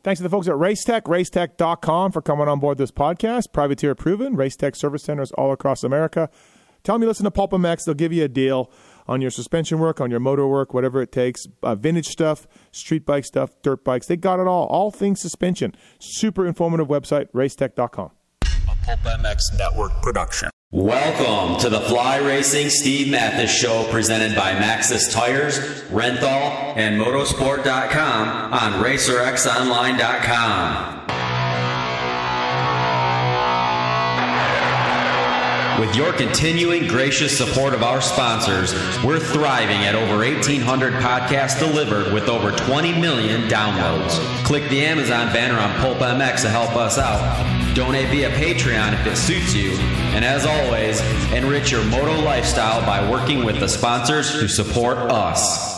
Thanks to the folks at Racetech, racetech.com for coming on board this podcast. Privateer proven, Racetech service centers all across America. Tell them you listen to Pulp MX. They'll give you a deal on your suspension work, on your motor work, whatever it takes. Vintage stuff, street bike stuff, dirt bikes. They got it all things suspension. Super informative website, racetech.com. A Pulp MX Network production. Welcome to the Fly Racing Steve Mathis Show, presented by Maxxis Tires, Renthal, and Motorsport.com on RacerXOnline.com. With your continuing gracious support of our sponsors, we're thriving at over 1,800 podcasts delivered with over 20 million downloads. Click the Amazon banner on Pulp MX to help us out. Donate via Patreon if it suits you. And as always, enrich your moto lifestyle by working with the sponsors who support us.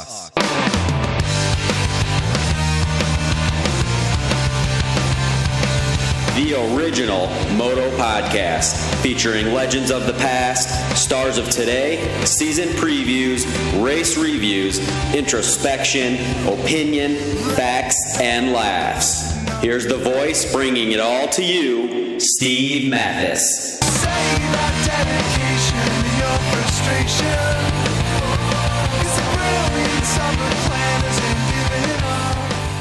The original Moto Podcast, featuring legends of the past, stars of today, season previews, race reviews, introspection, opinion, facts, and laughs. Here's the voice bringing it all to you, Steve Mathis. Say that dedication to your frustration is the brilliance of the planners and giving up.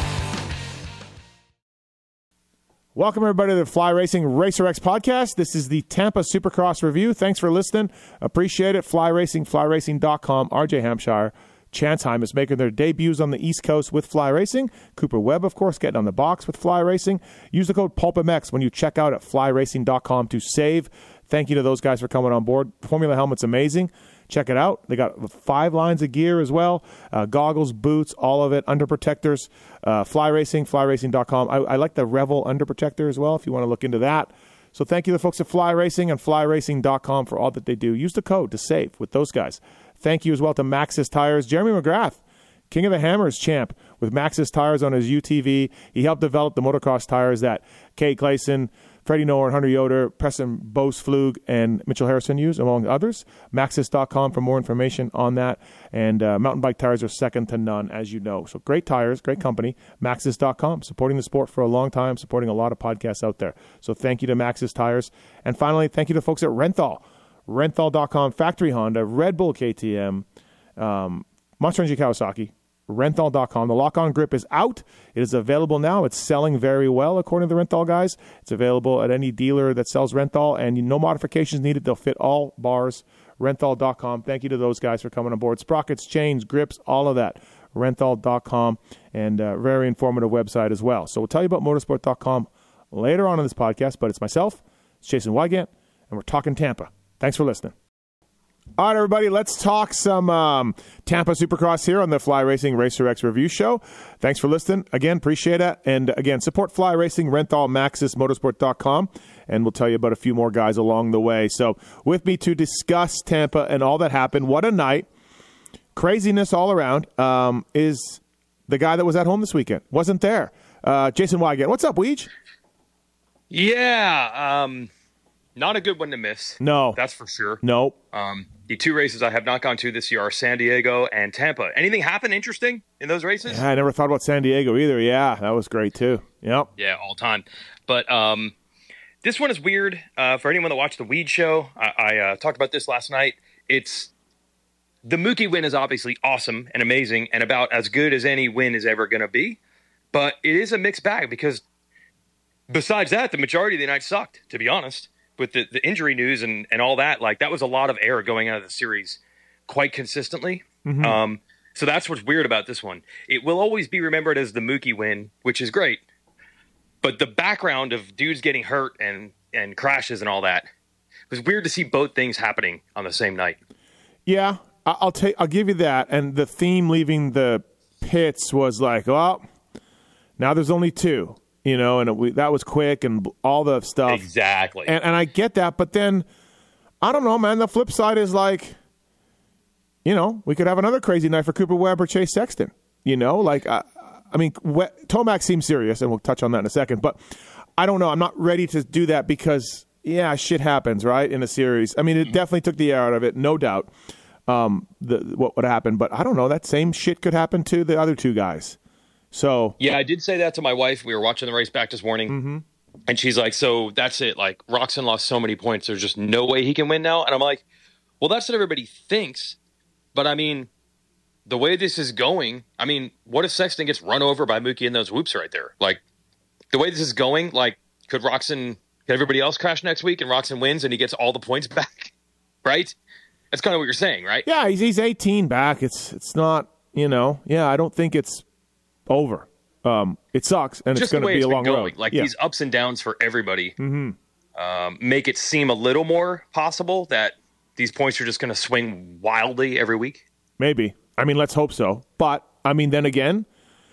Welcome, everybody, to the Fly Racing Racer X podcast. This is the Tampa Supercross review. Thanks for listening. Appreciate it. Fly Racing, flyracing.com. RJ Hampshire, Chance Hymas making their debuts on the East Coast with Fly Racing. Cooper Webb, of course, getting on the box with Fly Racing. Use the code PulpMX when you check out at flyracing.com to save. Thank you to those guys for coming on board. Formula helmet's amazing. Check it out. They got 5 lines of gear as well. Goggles, boots, all of it. Under protectors. Fly Racing, flyracing.com. I like the Revel under protector as well if you want to look into that. So thank you to the folks at Fly Racing and flyracing.com for all that they do. Use the code to save with those guys. Thank you as well to Maxxis Tires. Jeremy McGrath, King of the Hammers champ with Maxxis Tires on his UTV. He helped develop the motocross tires that Kay Clayson, Freddie Noah, Hunter Yoder, Preston Bose Flug, and Mitchell Harrison use, among others. Maxxis.com for more information on that. And mountain bike tires are second to none, as you know. So great tires, great company. Maxxis.com, supporting the sport for a long time, supporting a lot of podcasts out there. So thank you to Maxxis Tires. And finally, thank you to folks at Renthal. Renthal.com, Factory Honda, Red Bull KTM, Monster Energy Kawasaki, Renthal.com. The lock-on grip is out. It is available now. It's selling very well, according to the Renthal guys. It's available at any dealer that sells Renthal, and no modifications needed. They'll fit all bars. Renthal.com. Thank you to those guys for coming on board. Sprockets, chains, grips, all of that. Renthal.com, and very informative website as well. So we'll tell you about motorsport.com later on in this podcast, but it's myself, it's Jason Wygant, and we're talking Tampa. Thanks for listening. All right, everybody, let's talk some Tampa Supercross here on the Fly Racing Racer X Review Show. Thanks for listening. Again, appreciate it. And again, support Fly Racing, Renthal, Maxxis, Motorsport.com, and we'll tell you about a few more guys along the way. So with me to discuss Tampa and all that happened, what a night, craziness all around, is the guy that was at home this weekend. Wasn't there. Jason Wygant. What's up, Weege? Yeah, not a good one to miss. No. That's for sure. No. The 2 races I have not gone to this year are San Diego and Tampa. Anything happen interesting in those races? Yeah, I never thought about San Diego either. Yeah, that was great too. Yep. Yeah, all time. But this one is weird. For anyone that watched the Weed Show, I talked about this last night. It's the Mookie win is obviously awesome and amazing and about as good as any win is ever going to be. But it is a mixed bag because besides that, the majority of the night sucked, to be honest. With the injury news and all that, like that was a lot of air going out of the series quite consistently. Mm-hmm. So that's what's weird about this one. It will always be remembered as the Mookie win, which is great. But the background of dudes getting hurt and crashes and all that, it was weird to see both things happening on the same night. Yeah, I'll give you that. And the theme leaving the pits was like, well, now there's only 2. You know, and that was quick and all the stuff. Exactly. And I get that, but then, I don't know, man. The flip side is like, you know, we could have another crazy night for Cooper Webb or Chase Sexton. You know, like, I mean, Tomac seems serious, and we'll touch on that in a second. But I don't know. I'm not ready to do that because, yeah, shit happens, right, in a series. I mean, it definitely took the air out of it, no doubt, what would happen. But I don't know. That same shit could happen to the other 2 guys. So Yeah, I did say that to my wife. We were watching the race back this morning, and she's like, so that's it. Like, Roczen lost so many points. There's just no way he can win now. And I'm like, well, that's what everybody thinks. But, I mean, the way this is going, I mean, what if Sexton gets run over by Mookie and those whoops right there? Like, the way this is going, like, could everybody else crash next week and Roczen wins and he gets all the points back? Right? That's kind of what you're saying, right? yeah, he's 18 back. It's not, I don't think it's over. It sucks, and Just it's going to be a long road. Like, yeah. these ups and downs for everybody make it seem a little more possible that these points are just going to swing wildly every week. Maybe. I mean, let's hope so. But, I mean, then again,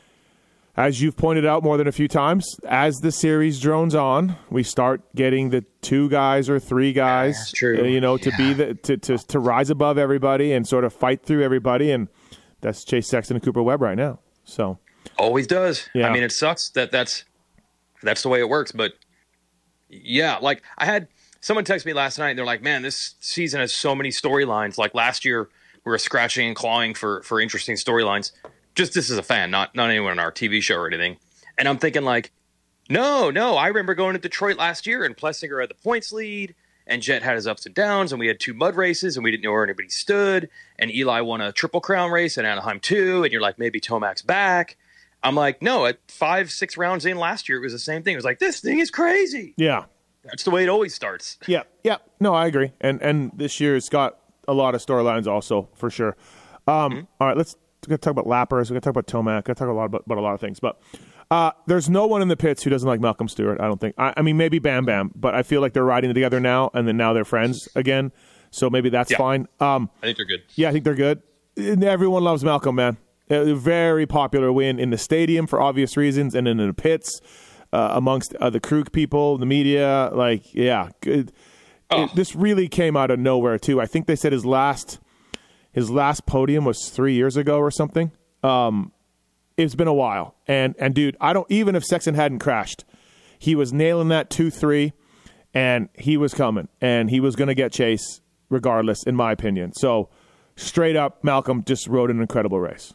as you've pointed out more than a few times, as the series drones on, we start getting the 2 guys or 3 guys, that's true. To be to rise above everybody and sort of fight through everybody, and that's Chase Sexton and Cooper Webb right now. So Always does. Yeah. I mean, it sucks that's the way it works. But yeah, like, I had someone text me last night and they're like, man, this season has so many storylines. Like, last year we were scratching and clawing for interesting storylines. Just this as a fan, not anyone on our TV show or anything. And I'm thinking, like, no, I remember going to Detroit last year and Plessinger had the points lead and Jet had his ups and downs and we had 2 mud races and we didn't know where anybody stood. And Eli won a Triple Crown race in Anaheim too. And you're like, maybe Tomac's back. I'm like, no, at 5-6 rounds in last year, it was the same thing. It was like, this thing is crazy. yeah. That's the way it always starts. Yeah. No, I agree. And this year's got a lot of storylines also, for sure. All right, we're going to talk about lappers. We're going to talk about Tomac. We're going to talk about a lot of things. But there's no one in the pits who doesn't like Malcolm Stewart, I don't think. I mean, maybe Bam Bam, but I feel like they're riding together now, and then now they're friends again. So maybe that's fine. I think they're good. Yeah, I think they're good. And everyone loves Malcolm, man. A very popular win in the stadium for obvious reasons, and in the pits amongst the crew people, the media. Like, yeah, good. This really came out of nowhere too. I think they said his last podium was 3 years ago or something. It's been a while, and dude, even if Sexton hadn't crashed, he was nailing that 2-3, and he was coming, and he was going to get Chase regardless, in my opinion. So straight up, Malcolm just rode an incredible race.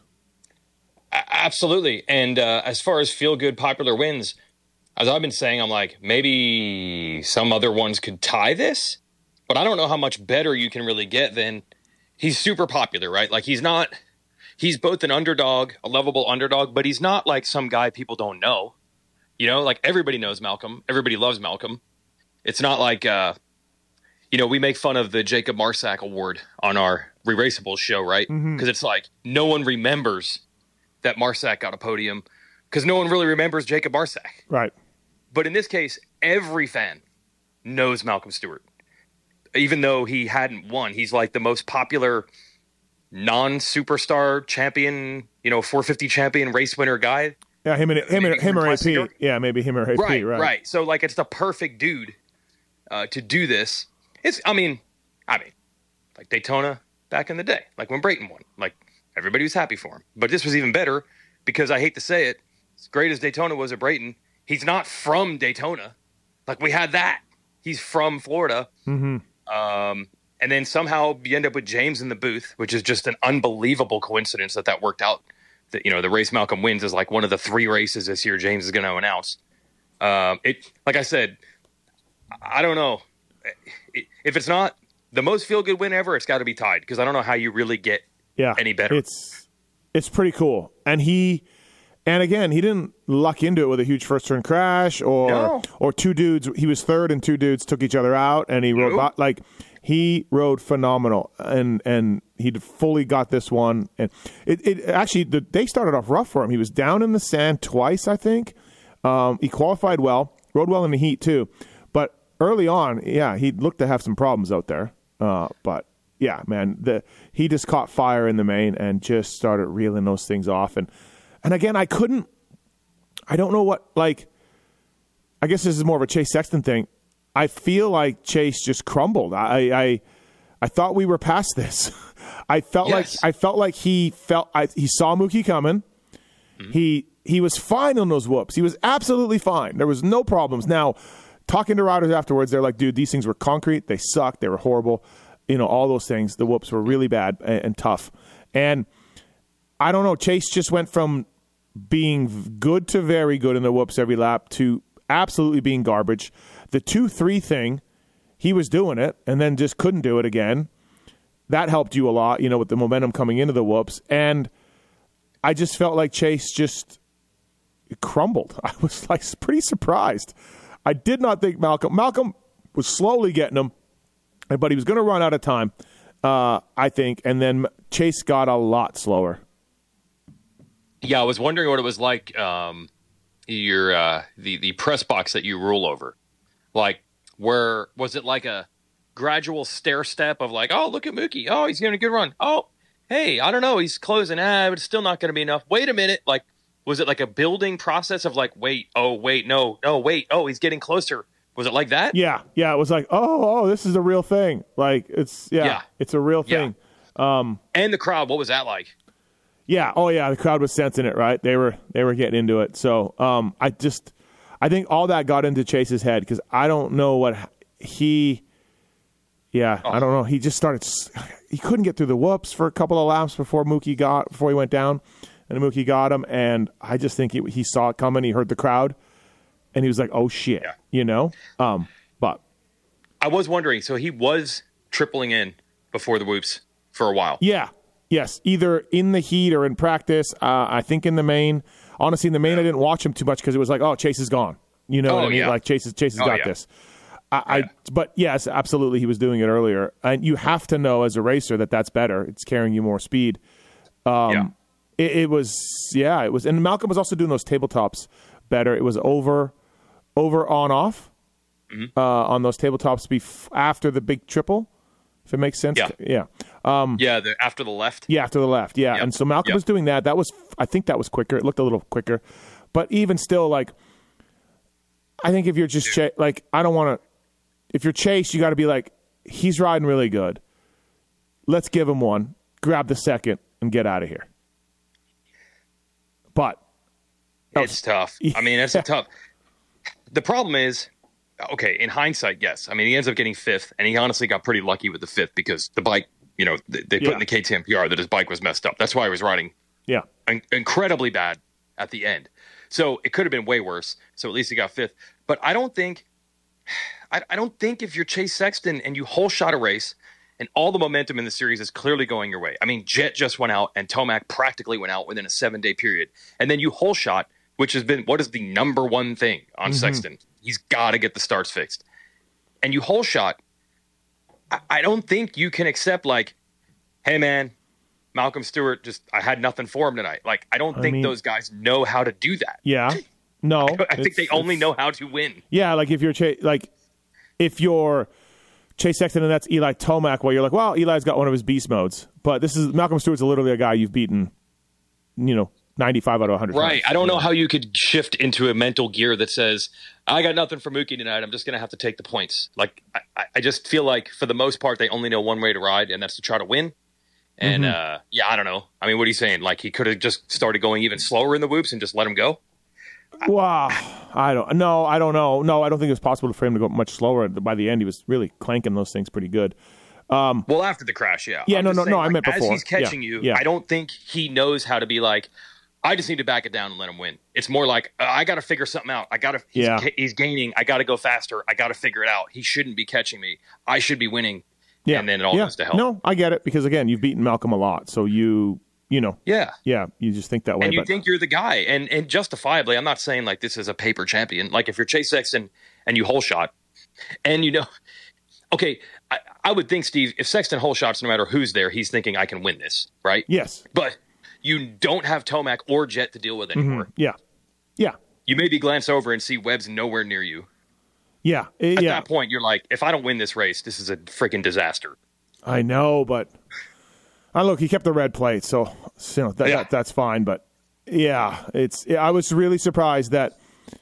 Absolutely. And as far as feel-good popular wins, as I've been saying, I'm like, maybe some other ones could tie this, but I don't know how much better you can really get than he's super popular, right? Like, he's both an underdog, a lovable underdog, but he's not like some guy people don't know. Like, everybody knows Malcolm. Everybody loves Malcolm. It's not like, we make fun of the Jacob Marsack Award on our Re-Raceables show, right? Because it's like, no one remembers that Marsack got a podium because no one really remembers Jacob Marsack. Right. But in this case, every fan knows Malcolm Stewart. Even though he hadn't won, he's like the most popular non-superstar champion, 450 champion race winner guy. Yeah, him or AP. Yeah, maybe him or AP. Right. So, like, it's the perfect dude to do this. I mean, like Daytona back in the day, like when Brayton won, like, everybody was happy for him. But this was even better because, I hate to say it, as great as Daytona was at Brayton, he's not from Daytona. Like, we had that. He's from Florida. And then somehow you end up with James in the booth, which is just an unbelievable coincidence that worked out. That, the race Malcolm wins is like one of the 3 races this year James is going to announce. Like I said, I don't know. If it's not the most feel-good win ever, it's got to be tied because I don't know how you really get any better. It's pretty cool. And again, he didn't luck into it with a huge first-turn crash or 2 dudes. He was third and 2 dudes took each other out, and he rode he rode phenomenal, and he fully got this one. And they started off rough for him. He was down in the sand twice, I think. He qualified well, rode well in the heat too. But early on, he looked to have some problems out there. But yeah, man, he just caught fire in the main and just started reeling those things off. And again, I don't know what, like, I guess this is more of a Chase Sexton thing. I feel like Chase just crumbled. I thought we were past this. I felt like he saw Mookie coming. He was fine on those whoops. He was absolutely fine. There was no problems. Now, talking to riders afterwards, they're like, dude, these things were concrete. They sucked. They were horrible. All those things. The whoops were really bad and tough. And I don't know. Chase just went from being good to very good in the whoops every lap to absolutely being garbage. The 2-3 thing, he was doing it and then just couldn't do it again. That helped you a lot, with the momentum coming into the whoops. And I just felt like Chase just crumbled. I was like pretty surprised. I did not think Malcolm was slowly getting him, but he was going to run out of time, I think. And then Chase got a lot slower. Yeah, I was wondering what it was like. The press box that you rule over, like, where was it like a gradual stair step of like, oh, look at Mookie, oh, he's getting a good run, oh, hey, I don't know, he's closing, but it's still not going to be enough, wait a minute, like, was it like a building process of like, wait, no, wait, oh, he's getting closer? Was it like that? Yeah, it was like, oh, this is a real thing, like it's a real thing. And the crowd, what was that like? Yeah. Oh, yeah. The crowd was sensing it, right? They were getting into it. So I think all that got into Chase's head because I don't know what I don't know. He just started. He couldn't get through the whoops for a couple of laps before he went down, and Mookie got him. And I just think he saw it coming. He heard the crowd, and he was like, "Oh shit," But I was wondering. So he was tripling in before the whoops for a while. Yeah. Yes, either in the heat or in practice. I think in the main. Honestly, in the main, I didn't watch him too much because it was like, oh, Chase is gone. You know what I mean? Yeah. Like Chase has got this. But yes, absolutely, he was doing it earlier. And you have to know as a racer that's better. It's carrying you more speed. It was. And Malcolm was also doing those tabletops better. It was over, on, off on those tabletops after the big triple. If it makes sense. Yeah. After the left. Yeah, after the left. Yeah. Yep. And so Malcolm was doing that. I think that was quicker. It looked a little quicker. But even still, like, I think if you're just if you're Chase, you got to be like, he's riding really good. Let's give him one, grab the second, and get out of here. But it's tough. I mean, it's tough. The problem is, okay, in hindsight, yes. I mean, he ends up getting fifth, and he honestly got pretty lucky with the fifth because the bike, they put in the KTM PR that his bike was messed up. That's why he was riding incredibly bad at the end. So it could have been way worse. So at least he got fifth. But I don't think if you're Chase Sexton and you whole shot a race and all the momentum in the series is clearly going your way. I mean, Jet just went out and Tomac practically went out within a 7-day period. And then you whole shot, which has been what is the number one thing on Sexton. He's got to get the starts fixed. And you whole shot, I don't think you can accept like, hey, man, Malcolm Stewart, I had nothing for him tonight. Like, I don't think those guys know how to do that. Yeah. No. I think they only know how to win. Yeah, like if you're Chase Sexton and that's Eli Tomac, well, you're like, well, Eli's got one of his beast modes. But Malcolm Stewart's literally a guy you've beaten, 95 out of 100 Right. times. I don't know how you could shift into a mental gear that says, I got nothing for Mookie tonight. I'm just going to have to take the points. Like, I just feel like for the most part, they only know one way to ride, and that's to try to win. And, I don't know. I mean, what are you saying? Like, he could have just started going even slower in the whoops and just let him go? Wow. I don't know. No, I don't think it was possible for him to go much slower. By the end, he was really clanking those things pretty good. Well, after the crash, yeah. Yeah, I'm no, just saying, I meant before. As he's catching you, I don't think he knows how to be like, I just need to back it down and let him win. It's more like, I got to figure something out. He's gaining. I got to go faster. I got to figure it out. He shouldn't be catching me. I should be winning. Yeah. And then it all goes to hell. No, I get it because, again, you've beaten Malcolm a lot. So you just think that way. And you think you're the guy. And justifiably, I'm not saying like this is a paper champion. Like if you're Chase Sexton and you whole shot and okay, I would think, Steve, if Sexton whole shots, no matter who's there, he's thinking I can win this, right? Yes. But you don't have Tomac or Jet to deal with anymore. Yeah. You maybe glance over and see Webb's nowhere near you. Yeah. At that point, you're like, if I don't win this race, this is a freaking disaster. I know, but look, he kept the red plate, so that's fine. But I was really surprised that,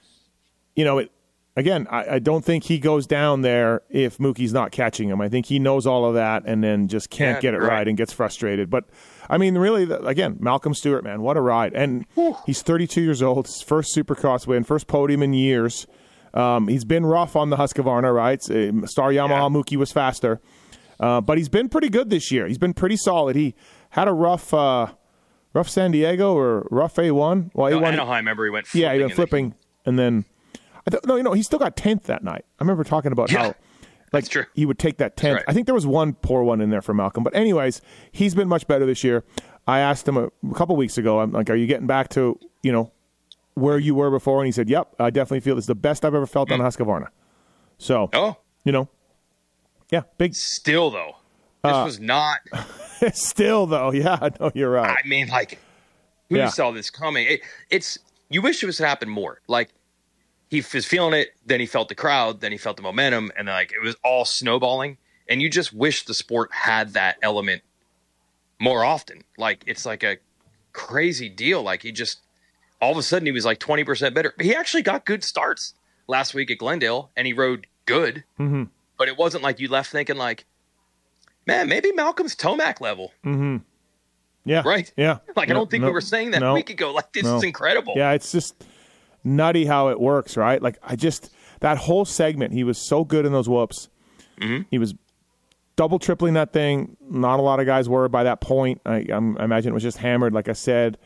again, I don't think he goes down there if Mookie's not catching him. I think he knows all of that and then just can't get it right and gets frustrated. But I mean, really, again, Malcolm Stewart, man, what a ride! And he's 32 years old, his first Supercross win, first podium in years. He's been rough on the Husqvarna, right? Star Yamaha Mookie was faster. But he's been pretty good this year. He's been pretty solid. He had a rough rough San Diego or rough A1. Well, No, A1. Anaheim, remember, he went flipping. Yeah, he went in the flipping, and then he still got 10th that night. I remember talking about Yeah, how like that's true. he would take that 10th. right. I think there was one poor one in there for Malcolm, but anyways, he's been much better this year. I asked him a couple weeks ago. I'm like, "Are you getting back to where you were before?" And he said, "Yep, I definitely feel this is the best I've ever felt on Husqvarna." So, Oh, yeah, big. still, though. This was not. Still though, yeah, no, you're right. I mean, like, who Yeah. saw this coming? It's you wish it was to happen more. Like, he was feeling it, then he felt the crowd, then he felt the momentum, and like it was all snowballing. And you just wish the sport had that element more often. Like, it's like a crazy deal. Like, he just all of a sudden he was like 20% better. But he actually got good starts last week at Glendale, and he rode good. Mm-hmm. But it wasn't like you left thinking like, man, maybe Malcolm's Tomac level. Yeah, Right? Yeah, Like, I don't think we were saying that a week ago. Like, this is incredible. Yeah, it's just nutty how it works, right? Like, that whole segment, he was so good in those whoops. Mm-hmm. He was double, tripling that thing. Not a lot of guys were by that point. I imagine it was just hammered, like I said.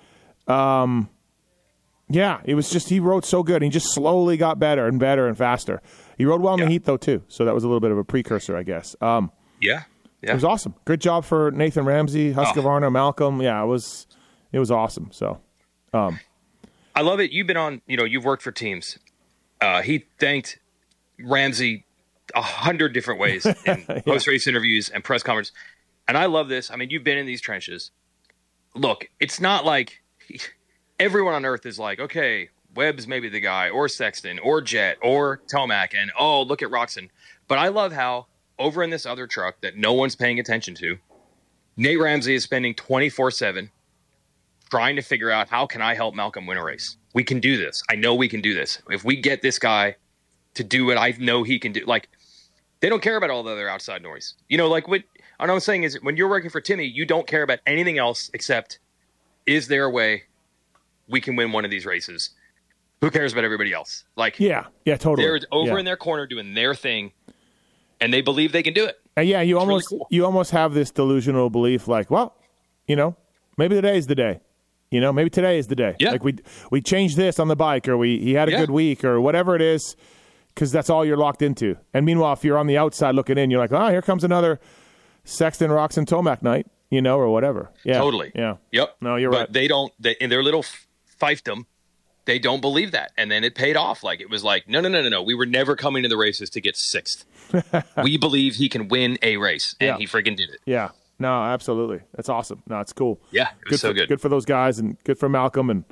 Yeah, it was just, he rode so good. He just slowly got better and better and faster. He rode well in the heat, though, too. So that was a little bit of a precursor, I guess. Yeah. It was awesome. Good job for Nathan Ramsey, Husqvarna, Malcolm. Yeah, it was awesome. So, I love it. You've been on, you've worked for teams. He thanked Ramsey 100 different ways in post-race interviews and press conference. And I love this. I mean, you've been in these trenches. Look, it's not like everyone on earth is like, okay, Webb's maybe the guy, or Sexton, or Jett, or Tomac, and oh, look at Roxon. But I love how over in this other truck that no one's paying attention to, Nate Ramsey is spending 24/7 trying to figure out, how can I help Malcolm win a race? We can do this. I know we can do this. If we get this guy to do what I know he can do, like, they don't care about all the other outside noise. Like what I'm saying is, when you're working for Timmy, you don't care about anything else except, is there a way we can win one of these races? Who cares about everybody else? Like, yeah, totally. They're over in their corner doing their thing, and they believe they can do it. And yeah, you really cool. almost have this delusional belief, like, well, maybe today is the day. Maybe today is the day. Yeah. Like we changed this on the bike, or he had a good week, or whatever it is, because that's all you're locked into. And meanwhile, if you're on the outside looking in, you're like, oh, here comes another Sexton, Roxon, Tomac night, or whatever. Yeah, Totally. Yeah. Yep. No, you're but right. They don't. In their little fiefdom, they don't believe that, and then it paid off. Like, it was like, no. We were never coming to the races to get sixth. We believe he can win a race, and he freaking did it. Yeah. No, absolutely. That's awesome. No, it's cool. Yeah, it was good. Good for those guys, and good for Malcolm. And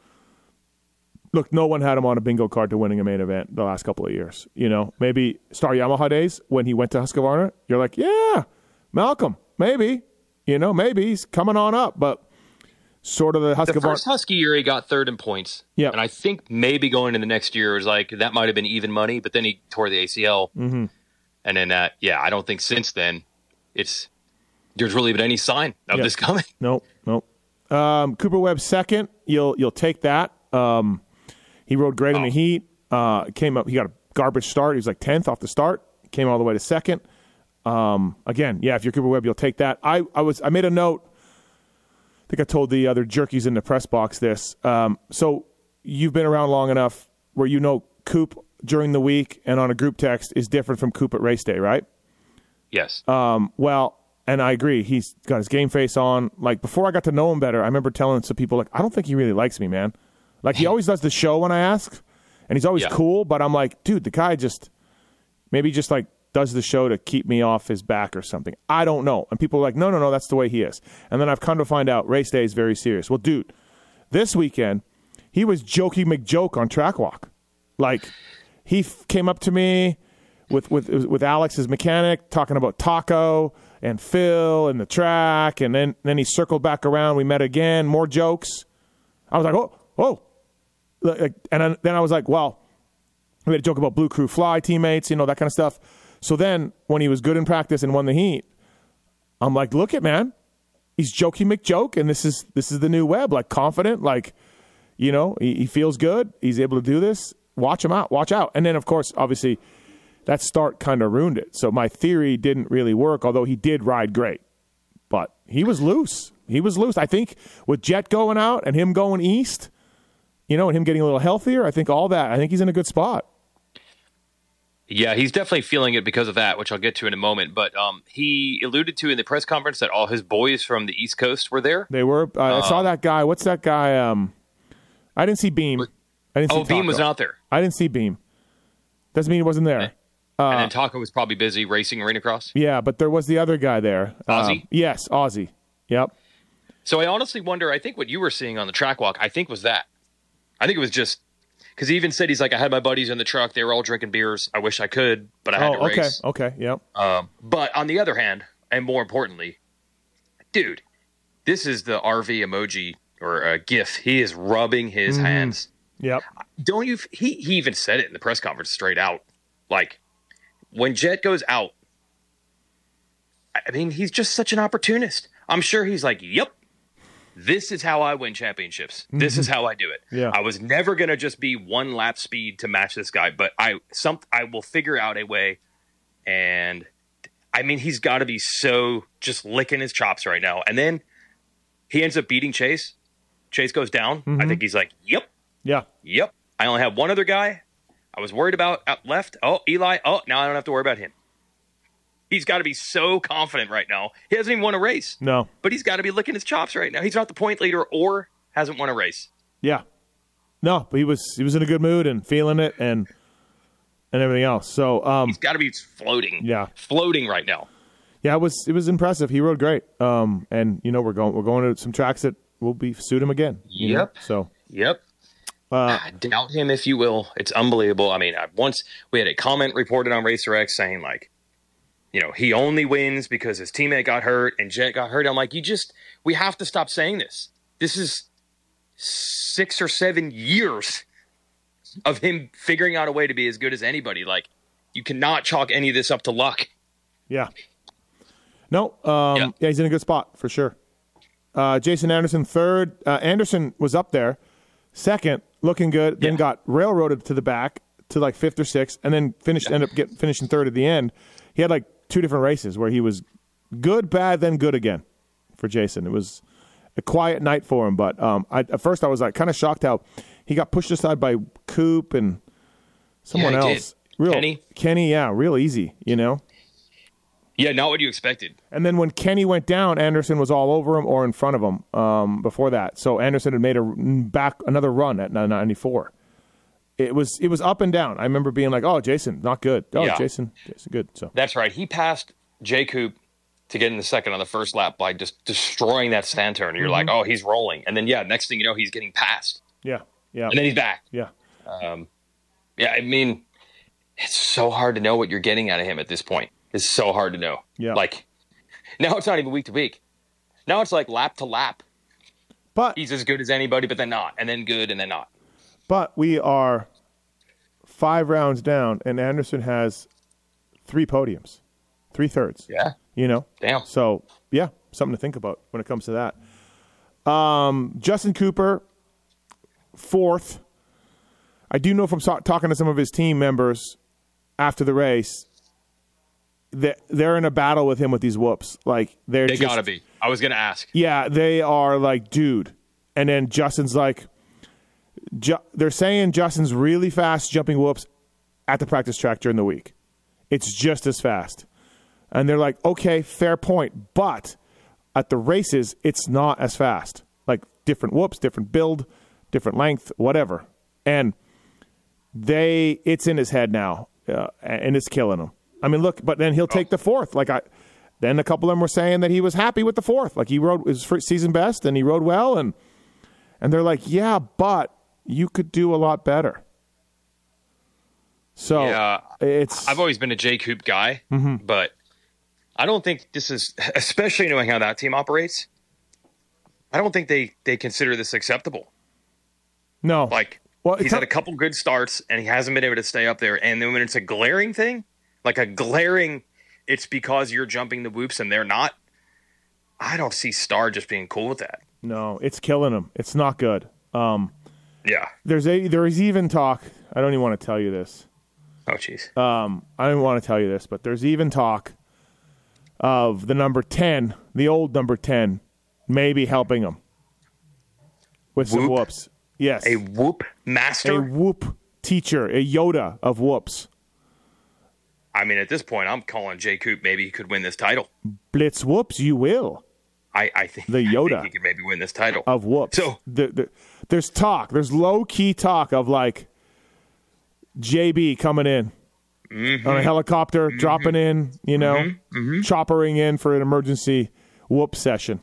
look, no one had him on a bingo card to winning a main event the last couple of years. Maybe Star Yamaha days when he went to Husqvarna, you're like, yeah, Malcolm, maybe. Maybe he's coming on up, but sort of the Husqvarna. The first Husky year, he got third in points. Yeah. And I think maybe going into the next year was like, that might have been even money, but then he tore the ACL. Mm-hmm. And then, I don't think since then there's really been any sign of this coming. Nope. Cooper Webb second. You'll take that. He rode great in the heat. Came up. He got a garbage start. He was like 10th off the start. Came all the way to second. Again, if you're Cooper Webb, you'll take that. I made a note. I think I told the other jerkies in the press box this. So you've been around long enough where Coop during the week and on a group text is different from Coop at race day, right? Yes. Well, and I agree. He's got his game face on. Like, before I got to know him better, I remember telling some people, like, I don't think he really likes me, man. Like, he always does the show when I ask, and he's always cool, but I'm like, dude, the guy maybe just like does the show to keep me off his back or something. I don't know. And people are like, no, that's the way he is. And then I've come to find out race day is very serious. Well, dude, this weekend, he was jokey McJoke on track walk. Like, he came up to me with Alex, his mechanic, talking about Taco and Phil and the track, and then he circled back around. We met again, more jokes. I was like, oh. And then I was like, well, we had a joke about Blue Crew Fly teammates, that kind of stuff. So then when he was good in practice and won the heat, I'm like, look it, man. He's jokey McJoke, and this is the new Webb, like, confident, like, he feels good. He's able to do this. Watch him out. Watch out. And then, of course, obviously, that start kind of ruined it. So my theory didn't really work, although he did ride great. But he was loose. he was loose. I think with Jet going out and him going east, and him getting a little healthier, I think he's in a good spot. Yeah, he's definitely feeling it because of that, which I'll get to in a moment. But he alluded to in the press conference that all his boys from the East Coast were there. They were. I saw that guy. What's that guy? I didn't see Beam. I didn't see Beam Taco. was not there. I didn't see Beam. Doesn't mean he wasn't there. And then Taco was probably busy racing arena cross. Yeah, but there was the other guy there. Ozzy? Yes, Ozzy. Yep. So I honestly wonder, I think what you were seeing on the track walk, I think was that. I think it was just, because he even said, he's like, I had my buddies in the truck. They were all drinking beers. I wish I could, but I had to race. Okay, yep. But on the other hand, and more importantly, dude, this is the RV emoji or GIF. He is rubbing his hands. Yep. Don't you? He even said it in the press conference straight out. Like, when Jet goes out, I mean, he's just such an opportunist. I'm sure he's like, yep, this is how I win championships. This is how I do it. Yeah. I was never going to just be one lap speed to match this guy, but I will figure out a way. And, I mean, he's got to be so just licking his chops right now. And then he ends up beating Chase. Chase goes down. I think he's like, yep. Yeah. Yep. I only have one other guy I was worried about out left. Oh, Eli. Oh, now I don't have to worry about him. He's got to be so confident right now. He hasn't even won a race. No. But he's got to be licking his chops right now. He's not the point leader or hasn't won a race. Yeah. No, but he was in a good mood and feeling it and everything else. So He's got to be floating. Yeah. Floating right now. Yeah, it was impressive. He rode great. And we're going to some tracks that will suit him again. Yep. So Yep. Doubt him if you will. It's unbelievable. I mean, once we had a comment reported on RacerX saying like, he only wins because his teammate got hurt and Jet got hurt. I'm like, we have to stop saying this. This is 6 or 7 years of him figuring out a way to be as good as anybody. Like, you cannot chalk any of this up to luck. Yeah. No. Yeah, he's in a good spot for sure. Jason Anderson third. Anderson was up there second, looking good. Then got railroaded to the back to like fifth or sixth, and then ended up finishing third at the end. He had like 2 different races where he was good, bad, then good again for Jason. It was a quiet night for him, but at first I was like kind of shocked how he got pushed aside by Coop and someone else. Kenny, yeah, real easy, Yeah, not what you expected. And then when Kenny went down, Anderson was all over him or in front of him before that. So Anderson had made another run at 94. It was up and down. I remember being like, "Oh, Jason, not good. Oh, yeah. Jason, good." So that's right. He passed J. Coop to get in the second on the first lap by just destroying that stand turn. And you're like, "Oh, he's rolling." And then next thing you know, he's getting passed. Yeah. And then he's back. Yeah. I mean, it's so hard to know what you're getting out of him at this point. It's so hard to know. Yeah. Like, now it's not even week to week. Now it's like lap to lap. But he's as good as anybody, but then not, and then good, and then not. But we are 5 rounds down, and Anderson has 3 podiums, 3/3. Yeah. Damn. So, yeah, something to think about when it comes to that. Justin Cooper, 4th. I do know from talking to some of his team members after the race that they're in a battle with him with these whoops. Like, they gotta be. I was going to ask. Yeah, they are like, dude. And then Justin's like, they're saying Justin's really fast jumping whoops at the practice track during the week. It's just as fast. And they're like, okay, fair point. But at the races, it's not as fast. Like, different whoops, different build, different length, whatever. And it's in his head now, and it's killing him. I mean, look, but then he'll take the 4th. Then a couple of them were saying that he was happy with the 4th. Like, he rode his season best, and he rode well. And they're like, yeah, but you could do a lot better. So I've always been a J. Coop guy, but I don't think this is, especially knowing how that team operates, I don't think they consider this acceptable. No. Like, he's had a couple good starts, and he hasn't been able to stay up there. And then when it's a glaring thing, it's because you're jumping the whoops and they're not, I don't see Star just being cool with that. No, it's killing him. It's not good. Yeah. There is even talk, I don't even want to tell you this. Oh, jeez. I don't want to tell you this, but there's even talk of the number 10, the old number 10, maybe helping him with some Whoop? whoops. Yes. A whoop master? A whoop teacher, a Yoda of whoops. I mean, at this point, I'm calling Jay Coop. Maybe he could win this title. Blitz whoops, you will. I think The Yoda I think he could maybe win this title. of whoops. So there's talk. There's low-key talk of, like, JB coming in on a helicopter, dropping in, choppering in for an emergency whoop session.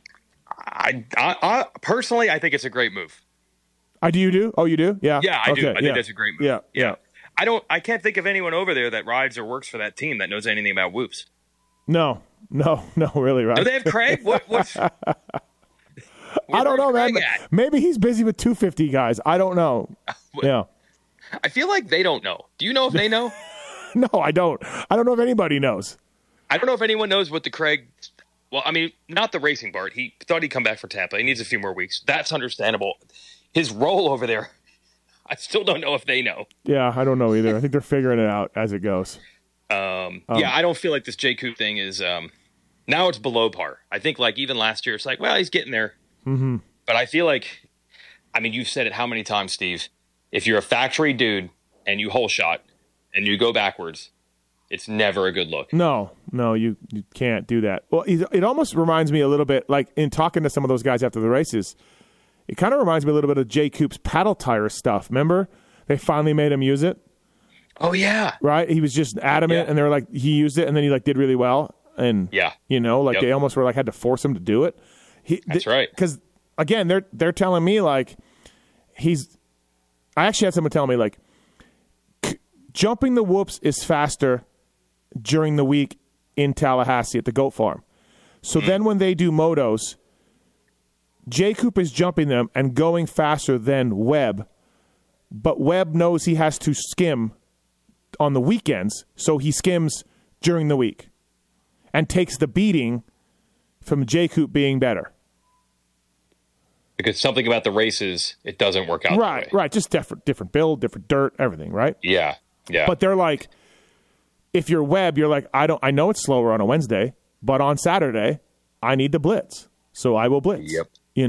I personally, I think it's a great move. Do you do? Oh, you do? Yeah. Yeah, I do. Okay, I think that's a great move. Yeah. I can't think of anyone over there that rides or works for that team that knows anything about whoops. No, really, right? Do they have Craig? What's I don't know, man. Craig at? Maybe he's busy with 250 guys. I don't know. Yeah. I feel like they don't know. Do you know if they know? No, I don't. I don't know if anybody knows. I don't know if anyone knows what the Craig. Well, I mean, not the racing Bart. He thought he'd come back for Tampa. He needs a few more weeks. That's understandable. His role over there, I still don't know if they know. Yeah, I don't know either. I think they're figuring it out as it goes. Yeah, I don't feel like this Jay Coop thing is. Now it's below par. I think like even last year, it's like, well, he's getting there. Mm-hmm. But I feel like, I mean, you've said it how many times, Steve? If you're a factory dude and you hole shot and you go backwards, it's never a good look. No, you can't do that. Well, it almost reminds me a little bit, like in talking to some of those guys after the races, it kind of reminds me a little bit of Jay Coop's paddle tire stuff. Remember? They finally made him use it. Oh, yeah. Right? He was just adamant, and they were like, he used it, and then he like did really well. And, they almost were like, had to force him to do it. That's right. Because, again, they're telling me, like, I actually had someone tell me, like, jumping the whoops is faster during the week in Tallahassee at the goat farm. So then when they do motos, Jay Coop is jumping them and going faster than Webb, but Webb knows he has to skim on the weekends, so he skims during the week and takes the beating from Jay Coop being better. Because something about the races, it doesn't work out that way. Right. Just different build, different dirt, everything, right? Yeah. But they're like, if you're Webb, you're like, I know it's slower on a Wednesday, but on Saturday, I need to blitz. So I will blitz. Yep.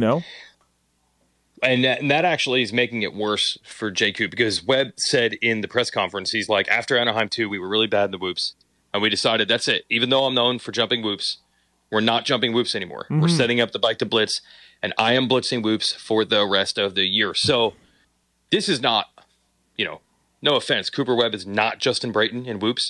And that actually is making it worse for Jay Coop because Webb said in the press conference, he's like, after Anaheim 2, we were really bad in the whoops. And we decided that's it. Even though I'm known for jumping whoops, we're not jumping whoops anymore. Mm-hmm. We're setting up the bike to blitz, and I am blitzing whoops for the rest of the year. So this is not, no offense, Cooper Webb is not Justin Brayton in whoops.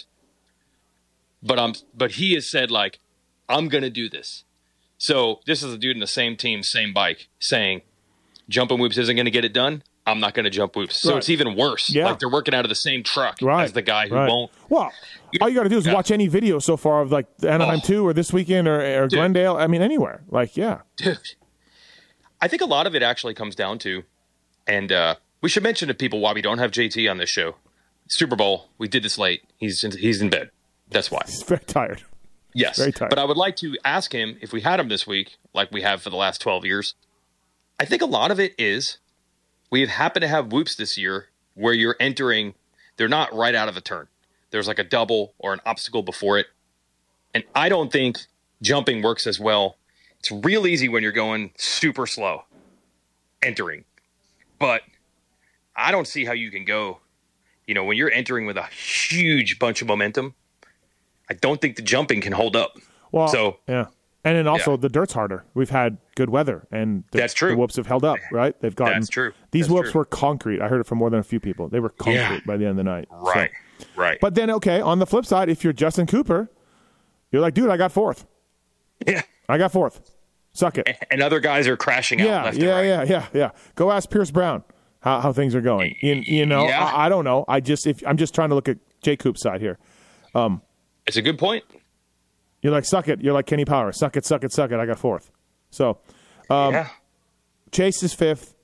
But he has said, like, I'm going to do this. So this is a dude in the same team, same bike, saying, jumping whoops isn't going to get it done. I'm not going to jump whoops. So it's even worse. Yeah. Like they're working out of the same truck as the guy who won't. Well, all you got to do is watch any video so far of like the Anaheim 2 or this weekend or Glendale. I mean, anywhere. Like, yeah. Dude, I think a lot of it actually comes down to, and we should mention to people why we don't have JT on this show. Super Bowl, we did this late. He's in bed. That's why. He's very tired. Yes. Very tired. But I would like to ask him if we had him this week, like we have for the last 12 years. I think a lot of it is we have happened to have whoops this year where you're entering, they're not right out of a turn. There's like a double or an obstacle before it. And I don't think jumping works as well. It's real easy when you're going super slow entering. But I don't see how you can go, when you're entering with a huge bunch of momentum, I don't think the jumping can hold up. Well, yeah. And then also the dirt's harder. We've had good weather, and that's true. The whoops have held up, right? They've gotten. That's true. These whoops were concrete. I heard it from more than a few people. They were concrete by the end of the night. Right, right. But then, okay, on the flip side, if you're Justin Cooper, you're like, dude, I got fourth. Yeah. I got fourth. Suck it. And other guys are crashing out left and right. Yeah. Go ask Pierce Brown how things are going. I don't know. I'm just trying to look at Jay Coop's side here. It's a good point. You're like, suck it. You're like Kenny Power. Suck it. I got fourth. So, Chase is fifth.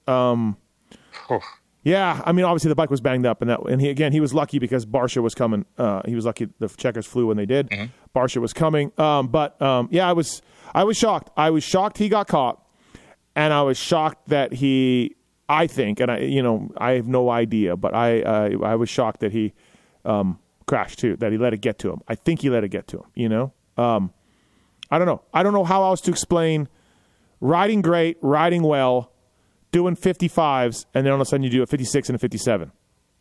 Yeah, I mean, obviously the bike was banged up, and he was lucky because Barsha was coming. He was lucky the checkers flew when they did. Mm-hmm. Barsha was coming. I was shocked. I was shocked he got caught, and I was shocked that I have no idea, but I was shocked that he crashed too, that he let it get to him. I think he let it get to him, I don't know. I don't know how else to explain riding great, riding well, doing 55s, and then all of a sudden you do a 56 and a 57.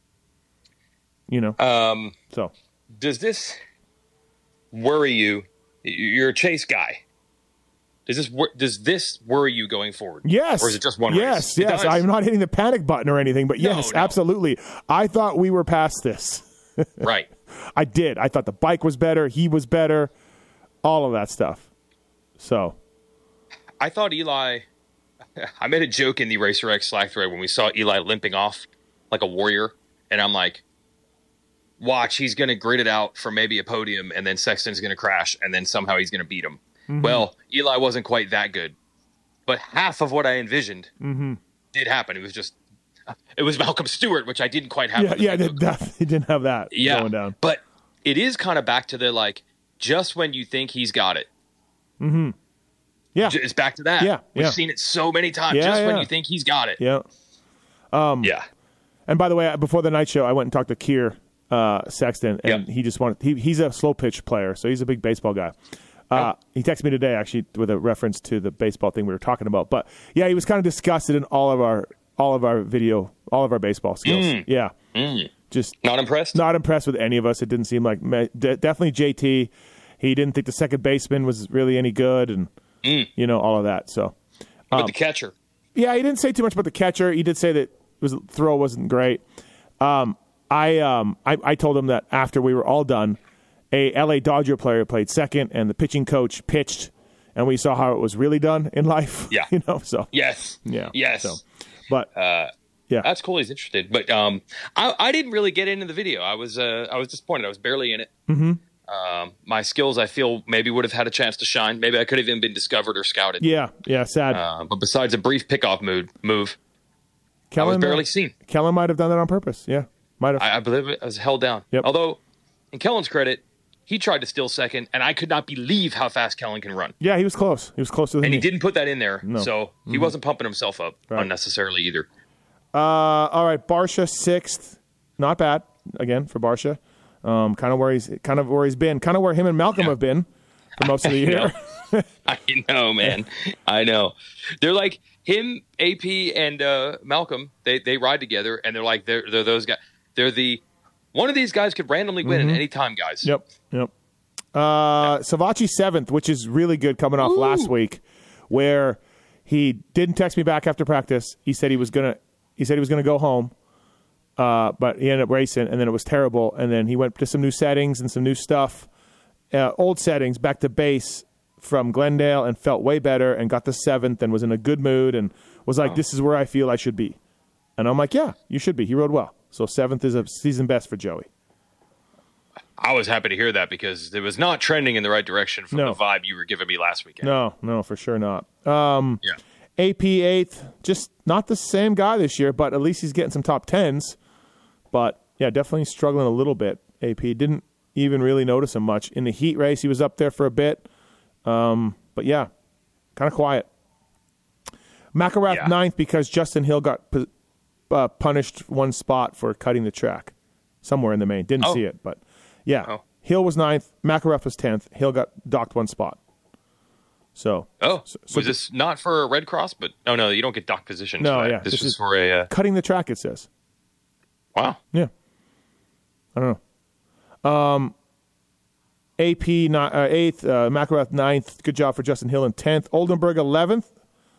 So Does this worry you? You're a chase guy. Does this worry you going forward? yes, Or is it just one yes, race? It yes. does. I'm not hitting the panic button or anything, but No, yes, no. absolutely. I thought we were past this. Right. I did. I thought the bike was better. He was better. All of that stuff. So I thought Eli. I made a joke in the Racer X Slack thread when we saw Eli limping off like a warrior, and I'm like, "Watch, he's going to grit it out for maybe a podium, and then Sexton's going to crash, and then somehow he's going to beat him." Mm-hmm. Well, Eli wasn't quite that good, but half of what I envisioned did happen. It was Malcolm Stewart, which I didn't quite have. yeah, he didn't have that going down. But it is kind of back to the just when you think he's got it. Yeah, It's back to that. Yeah, We've yeah. seen it so many times. Yeah, Just when yeah. you think he's got it. yeah. Yeah. And by the way, before the night show, I went and talked to Keir Sexton, and Yep. he just he's a slow pitch player, so he's a big baseball guy. He texted me today, actually, with a reference to the baseball thing we were talking about. But yeah, he was kind of disgusted in all of our baseball skills. Yeah, just Not impressed? not impressed with any of us. It didn't seem like definitely JT. He didn't think the second baseman was really any good, and all of that. So But the catcher. yeah, he didn't say too much about the catcher. He did say that throw wasn't great. I told him that after we were all done, a LA Dodger player played second, and the pitching coach pitched, and we saw how it was really done in life. Yeah. So Yes. yeah, Yes. So, but yeah, That's cool. He's interested. But I didn't really get into the video. I was disappointed. I was barely in it. My skills, I feel, maybe would have had a chance to shine. Maybe I could have even been discovered or scouted. yeah, sad. But besides a brief pickoff move, I was barely seen. Kellen might have done that on purpose. Yeah, might have. I believe it was held down. Yep. Although, in Kellen's credit, he tried to steal second, and I could not believe how fast Kellen can run. Yeah, he was close. He was closer than And me. he didn't put that in there, so he Mm-hmm. wasn't pumping himself up unnecessarily either. All right, Barsha 6th, not bad again for Barsha. Kind of where he's been, kind of where him and Malcolm have been for most of the year. I know, man. I know. They're like him, AP, and Malcolm. They ride together, and they're like they're those guys. They're one of these guys could randomly win at any time, guys. Yep. Savachi 7th, which is really good, coming off last week, where he didn't text me back after practice. He said he was gonna go home, but he ended up racing, and then it was terrible. And then he went to some new settings and some new stuff, old settings, back to base from Glendale, and felt way better, and got the 7th, and was in a good mood, and was like, "This is where I feel I should be." And I'm like, "Yeah, you should be." He rode well, so 7th is a season best for Joey. I was happy to hear that because it was not trending in the right direction from No. the vibe you were giving me last weekend. No, for sure not. Yeah. AP 8th, just not the same guy this year, but at least he's getting some top 10s. But yeah, definitely struggling a little bit. AP didn't even really notice him much. In the heat race, he was up there for a bit. But yeah, kind of quiet. McElrath Yeah. 9th because Justin Hill got punished one spot for cutting the track somewhere in the main. Didn't see it, but yeah. Oh. Hill was 9th, McElrath was 10th. Hill got docked one spot. So Was this not for a Red Cross? But no, you don't get dock position. No, for that. yeah, This this was is- for a cutting the track, it says. wow. Yeah. I don't know. AP 8th, McElrath 9th. Good job for Justin Hill in 10th. Oldenburg 11th.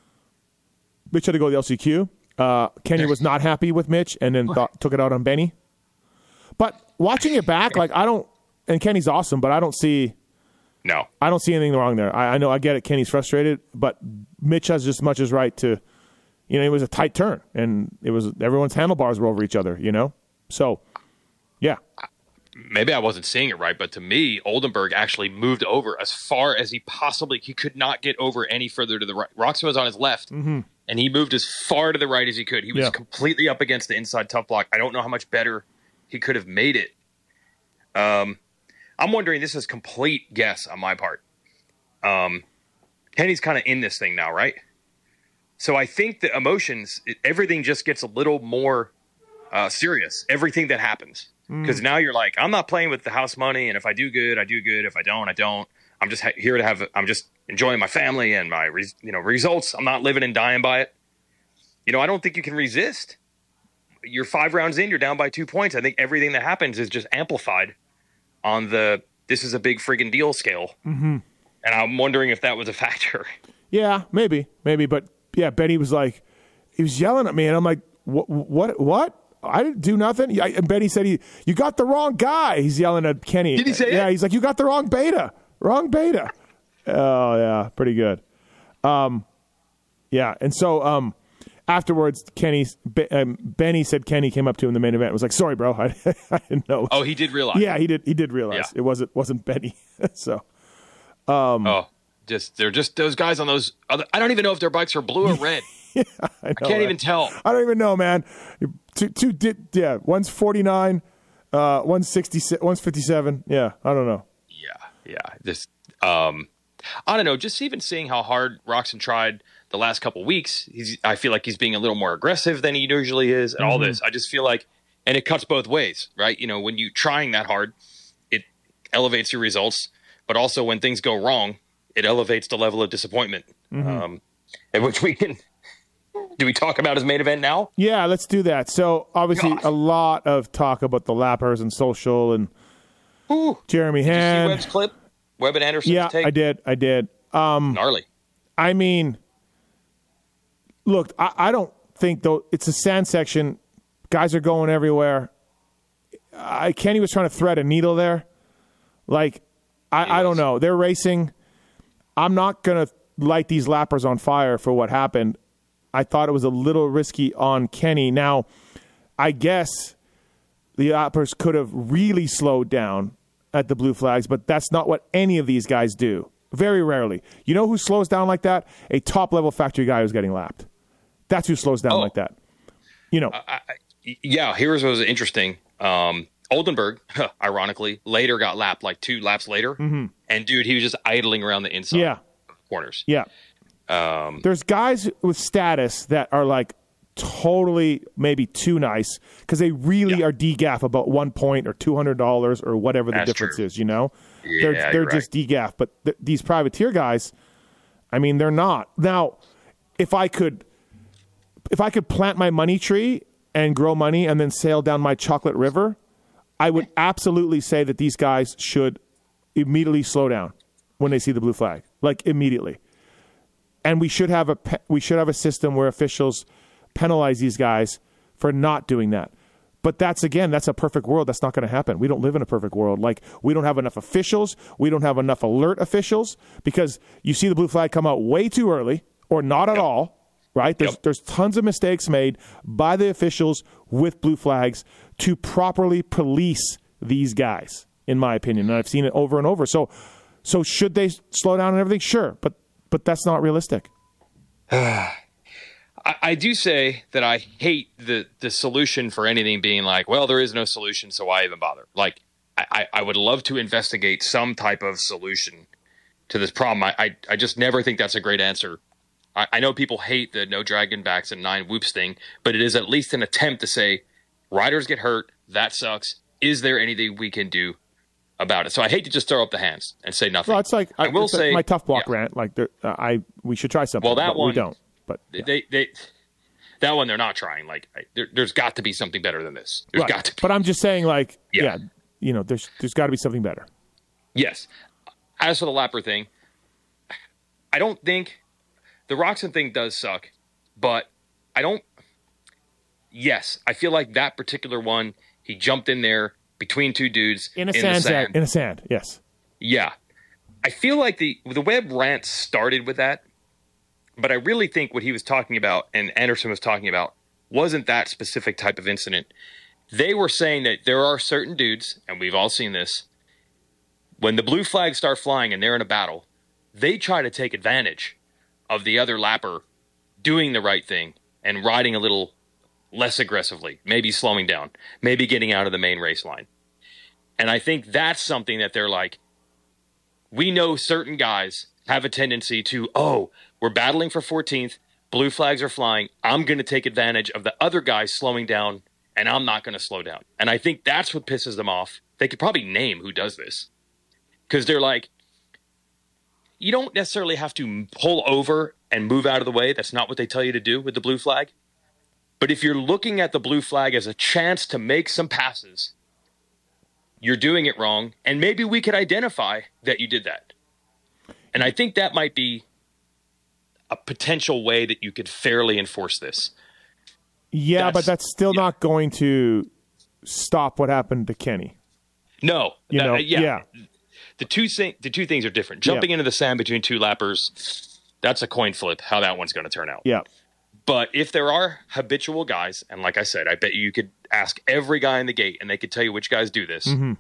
Mitch had to go to the LCQ. Kenny was not happy with Mitch and then took it out on Benny. But watching it back, and Kenny's awesome, but I don't see anything wrong there. I know, I get it. Kenny's frustrated, but Mitch has just as much as right to, it was a tight turn, and it was everyone's handlebars were over each other, So, yeah. Maybe I wasn't seeing it right, but to me, Oldenburg actually moved over as far as he could not get over any further to the right. Roxon was on his left, and he moved as far to the right as he could. He was completely up against the inside tough block. I don't know how much better he could have made it. I'm wondering, this is complete guess on my part. Kenny's kind of in this thing now, right? So I think the emotions, everything just gets a little more serious. Everything that happens. Because now you're like, I'm not playing with the house money, and if I do good, I do good. If I don't, I don't. I'm just here to have. I'm just enjoying my family and my results. I'm not living and dying by it. I don't think you can resist. You're 5 rounds in. You're down by 2 points. I think everything that happens is just amplified on the this is a big friggin' deal scale. Mm-hmm. And I'm wondering if that was a factor. Yeah, maybe. But yeah, Benny was like, he was yelling at me, and I'm like, what? I didn't do nothing. And Benny said, you got the wrong guy. He's yelling at Kenny. Did he say Yeah, it? he's like, you got the wrong beta. Wrong beta. Oh, yeah, pretty good. Yeah, and so afterwards, Benny said Kenny came up to him in the main event and was like, sorry, bro, I didn't know. Oh, he did realize. Yeah, he did realize. Yeah. It wasn't Benny. So. They're just those guys on those other. I don't even know if their bikes are blue or red. Yeah, I can't even tell. I don't even know, man. One's 49, one's 66, one's 57. Yeah, I don't know. Yeah. This, I don't know. Just even seeing how hard Roczen tried the last couple weeks, I feel like he's being a little more aggressive than he usually is, and all this. I just feel like, and it cuts both ways, right? When you trying that hard, it elevates your results, but also when things go wrong, it elevates the level of disappointment. And which we can. Do we talk about his main event now? Yeah, let's do that. So, obviously, a lot of talk about the lappers and social and Jeremy Hand. Did you see Webb's clip? Webb and Anderson's take? I did. Gnarly. I mean, look, I don't think, though, it's a sand section. Guys are going everywhere. Kenny was trying to thread a needle there. Like, I don't know. They're racing. I'm not going to light these lappers on fire for what happened. I thought it was a little risky on Kenny. Now, I guess the lappers could have really slowed down at the blue flags, but that's not what any of these guys do. Very rarely. You know who slows down like that? A top-level factory guy who's getting lapped. That's who slows down like that. Yeah, here's what was interesting. Oldenburg, ironically, later got lapped, like 2 laps later. Mm-hmm. And, dude, he was just idling around the inside of the corners. Yeah. There's guys with status that are like totally maybe too nice because they really are degaff about 1 point or $200 or whatever the difference is. Yeah, they're just degaff. But these privateer guys, I mean, they're not. Now, if I could plant my money tree and grow money and then sail down my chocolate river, I would absolutely say that these guys should immediately slow down when they see the blue flag, like immediately. And we should have a system where officials penalize these guys for not doing that. But that's a perfect world. That's not going to happen. We don't live in a perfect world. Like, we don't have enough officials. We don't have enough alert officials because you see the blue flag come out way too early or not at all, right? There's tons of mistakes made by the officials with blue flags to properly police these guys, in my opinion. And I've seen it over and over. So should they slow down and everything? Sure. But that's not realistic. I do say that I hate the solution for anything being like, well, there is no solution, so why even bother? Like, I would love to investigate some type of solution to this problem. I just never think that's a great answer. I know people hate the no dragon backs and 9 whoops thing, but it is at least an attempt to say, riders get hurt, that sucks. Is there anything we can do about it? So I hate to just throw up the hands and say nothing. Well, it's like I will say my tough block rant. Like we should try something. Well, that one we don't. But that one they're not trying. Like there's got to be something better than this. There's got to be. But I'm just saying, like, there's got to be something better. Yes. As for the lapper thing, I don't think the Roczen thing does suck, but I don't. Yes, I feel like that particular one, he jumped in there between 2 dudes in the sand. Yes. Yeah, I feel like the Webb rant started with that, but I really think what he was talking about and Anderson was talking about wasn't that specific type of incident. They were saying that there are certain dudes, and we've all seen this, when the blue flags start flying and they're in a battle, they try to take advantage of the other lapper doing the right thing and riding a little less aggressively, maybe slowing down, maybe getting out of the main race line. And I think that's something that they're like, we know certain guys have a tendency to, we're battling for 14th, blue flags are flying, I'm going to take advantage of the other guys slowing down, and I'm not going to slow down. And I think that's what pisses them off. They could probably name who does this. Because they're like, you don't necessarily have to pull over and move out of the way. That's not what they tell you to do with the blue flag. But if you're looking at the blue flag as a chance to make some passes, you're doing it wrong. And maybe we could identify that you did that. And I think that might be a potential way that you could fairly enforce this. Yeah, but that's still not going to stop what happened to Kenny. No. Yeah. The two things are different. Jumping into the sand between two lappers, that's a coin flip how that one's going to turn out. Yeah. But if there are habitual guys, and like I said, I bet you could ask every guy in the gate and they could tell you which guys do this. Mm-hmm.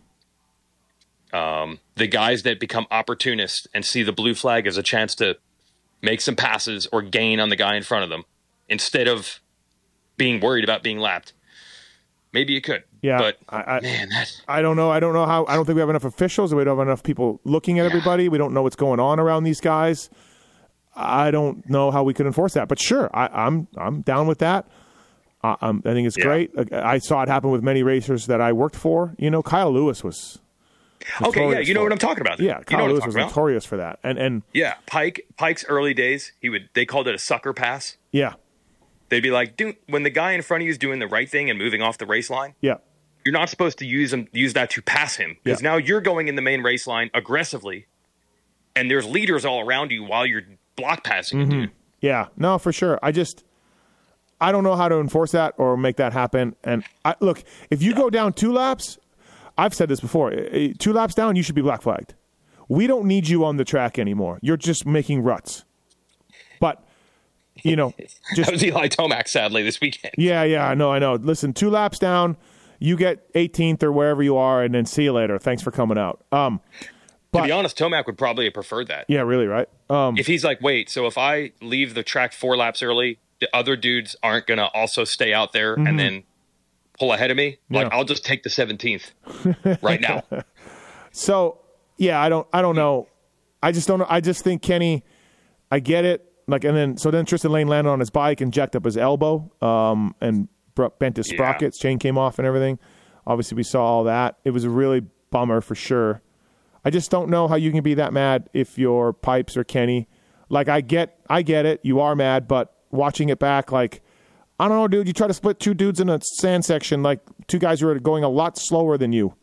The guys that become opportunists and see the blue flag as a chance to make some passes or gain on the guy in front of them instead of being worried about being lapped. Maybe you could. Yeah. But man, I don't know. I don't know how. I don't think we have enough officials. We don't have enough people looking at everybody. We don't know what's going on around these guys. I don't know how we could enforce that, but sure, I'm down with that. I think it's great. I saw it happen with many racers that I worked for. Kyle Lewis was okay. Yeah, you know what I'm talking about. Yeah, Kyle Lewis was notorious for that. And yeah, Pike's early days, they called it a sucker pass. Yeah, they'd be like, dude, when the guy in front of you is doing the right thing and moving off the race line. Yeah, you're not supposed to use that to pass him because now you're going in the main race line aggressively, and there's leaders all around you while you're block passing it, dude. Yeah, no, for sure. I don't know how to enforce that or make that happen. And look, if you go down 2 laps, I've said this before, 2 laps down, you should be black flagged. We don't need you on the track anymore. You're just making ruts. But, just that was Eli Tomac, sadly, this weekend. Yeah, I know. Listen, 2 laps down, you get 18th or wherever you are, and then see you later. Thanks for coming out. To be honest, Tomac would probably have preferred that. Yeah, really, right? If he's like, wait, so if I leave the track 4 laps early, the other dudes aren't going to also stay out there and then pull ahead of me? Yeah. I'll just take the 17th right now. So, yeah, I don't know. I just don't know. I just think Kenny, I get it. Then Tristan Lane landed on his bike and jacked up his elbow and bent his sprockets. Chain came off and everything. Obviously, we saw all that. It was a really bummer for sure. I just don't know how you can be that mad if you're Pipes or Kenny. I get it. You are mad, but watching it back, I don't know, dude. You try to split 2 dudes in a sand section, 2 guys who are going a lot slower than you.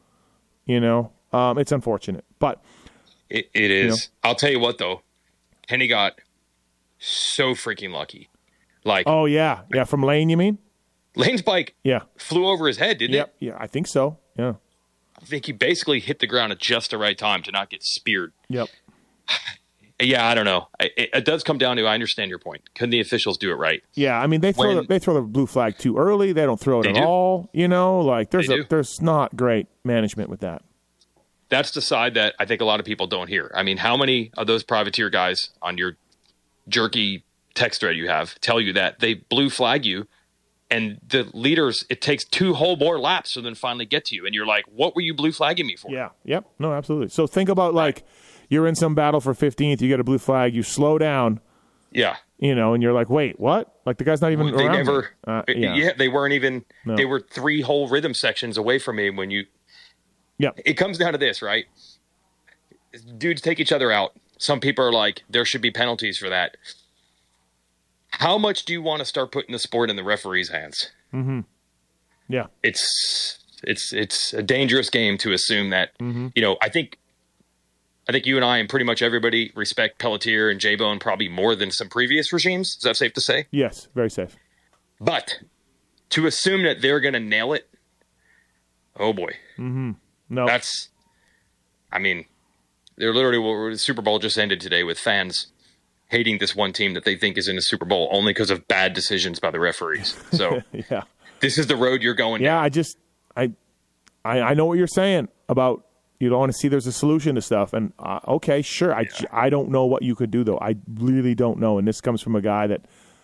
It's unfortunate, but it is. I'll tell you what, though, Kenny got so freaking lucky. Oh yeah, from Lane, you mean? Lane's bike, flew over his head, didn't it? Yeah, I think so. Yeah. I think he basically hit the ground at just the right time to not get speared. Yep. Yeah, I don't know. It does come down to, I understand your point. Can the officials do it right? Yeah, I mean, they throw the blue flag too early. They don't throw it at all. There's not great management with that. That's the side that I think a lot of people don't hear. I mean, how many of those privateer guys on your jerky text thread you have tell you that they blue flag you, and the leaders, it takes 2 whole more laps to then finally get to you. And you're like, what were you blue flagging me for? Yeah. Yep. No, absolutely. So think about you're in some battle for 15th, you get a blue flag, you slow down. Yeah. And you're like, wait, what? The guy's not even around. They weren't even, they were 3 whole rhythm sections away from me when you. Yeah. It comes down to this, right? Dudes take each other out. Some people are like, there should be penalties for that. How much do you want to start putting the sport in the referee's hands? Mm-hmm. Yeah. It's a dangerous game to assume that, I think you and I and pretty much everybody respect Pelletier and J-Bone probably more than some previous regimes. Is that safe to say? Yes, very safe. But to assume that they're going to nail it, oh boy. Mm-hmm. No. They're literally, the Super Bowl just ended today with fans hating this one team that they think is in the Super Bowl only because of bad decisions by the referees. So yeah, this is the road you're going down. Yeah, I know what you're saying about you don't want to see there's a solution to stuff. And okay, sure. I don't know what you could do, though. I really don't know. And this comes from a guy that,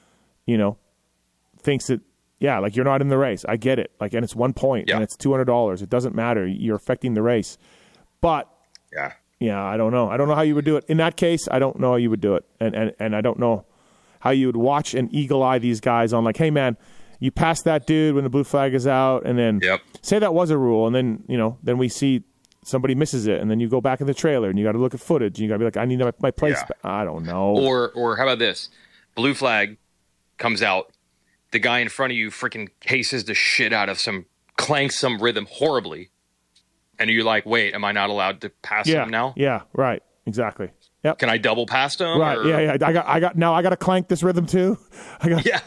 thinks that, you're not in the race. I get it. And it's 1 point and it's $200. It doesn't matter. You're affecting the race. But I don't know. I don't know how you would do it. In that case, I don't know how you would do it. And I don't know how you would watch and eagle eye these guys on hey, man, you passed that dude when the blue flag is out. And then say that was a rule. And then, then we see somebody misses it, and then you go back in the trailer and you got to look at footage and you got to be like, I need my place. Yeah. I don't know. Or how about this? Blue flag comes out. The guy in front of you freaking cases the shit out of clanks some rhythm horribly. And you're like, wait, am I not allowed to pass him now? Yeah, right. Exactly. Yep. Can I double pass him? Right. Or... Yeah. I got to clank this rhythm too. Yeah.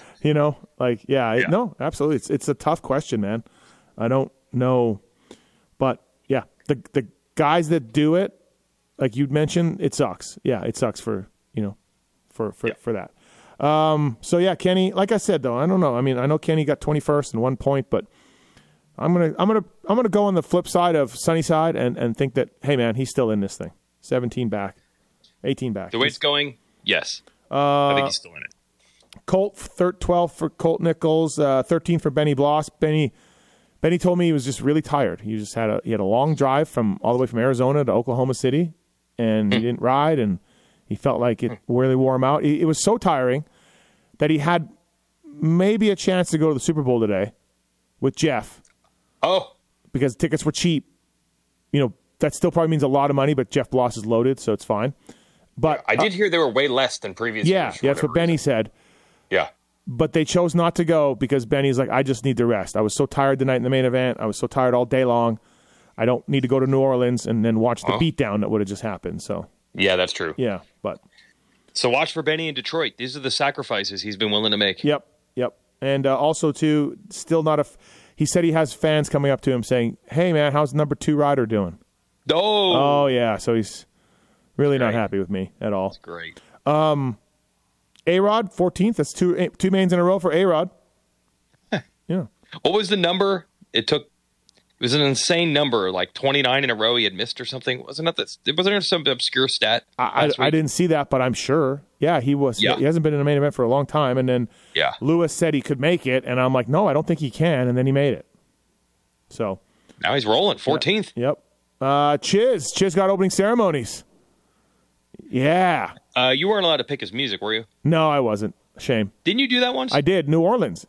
No, absolutely. It's a tough question, man. I don't know, but yeah, the guys that do it, like you'd mentioned, it sucks. Yeah, it sucks for that. So yeah, Kenny, like I said though, I don't know. I mean, I know Kenny got 21st and 1 point, but I'm gonna go on the flip side of Sunnyside and think that, hey man, he's still in this thing. 17 back, 18 back. The way it's going, yes. I think he's still in it. Colt 12 for Colt Nichols, 13 for Benny Bloss. Benny told me he was just really tired. He just had a long drive all the way from Arizona to Oklahoma City, and he didn't ride, and he felt like it really wore him out. It was so tiring that he had maybe a chance to go to the Super Bowl today with Jeff. Oh, because tickets were cheap. You know, that still probably means a lot of money, but Jeff Bloss is loaded, so it's fine. But I did hear they were way less than previous years. Yeah, that's what Benny said. Yeah. But they chose not to go because Benny's like, I just need to rest. I was so tired the night in the main event. I was so tired all day long. I don't need to go to New Orleans and then watch the beatdown that would have just happened. So yeah, that's true. Yeah, but so watch for Benny in Detroit. These are the sacrifices he's been willing to make. Yep. And also too, still not he said he has fans coming up to him saying, "Hey man, how's number 2 rider doing?" Oh yeah. So he's really not happy with me at all. That's great. A-Rod 14th. That's two mains in a row for A-Rod. Yeah. What was the number? It was an insane number, like 29 in a row he had missed or something. Wasn't there some obscure stat? I didn't see that, but I'm sure. Yeah, he was. Yeah. He hasn't been in a main event for a long time. And then Lewis said he could make it, and I'm like, no, I don't think he can. And then he made it. So now he's rolling 14th. Yep. Chiz got opening ceremonies. Yeah. You weren't allowed to pick his music, were you? No, I wasn't. Shame. Didn't you do that once? I did. In New Orleans.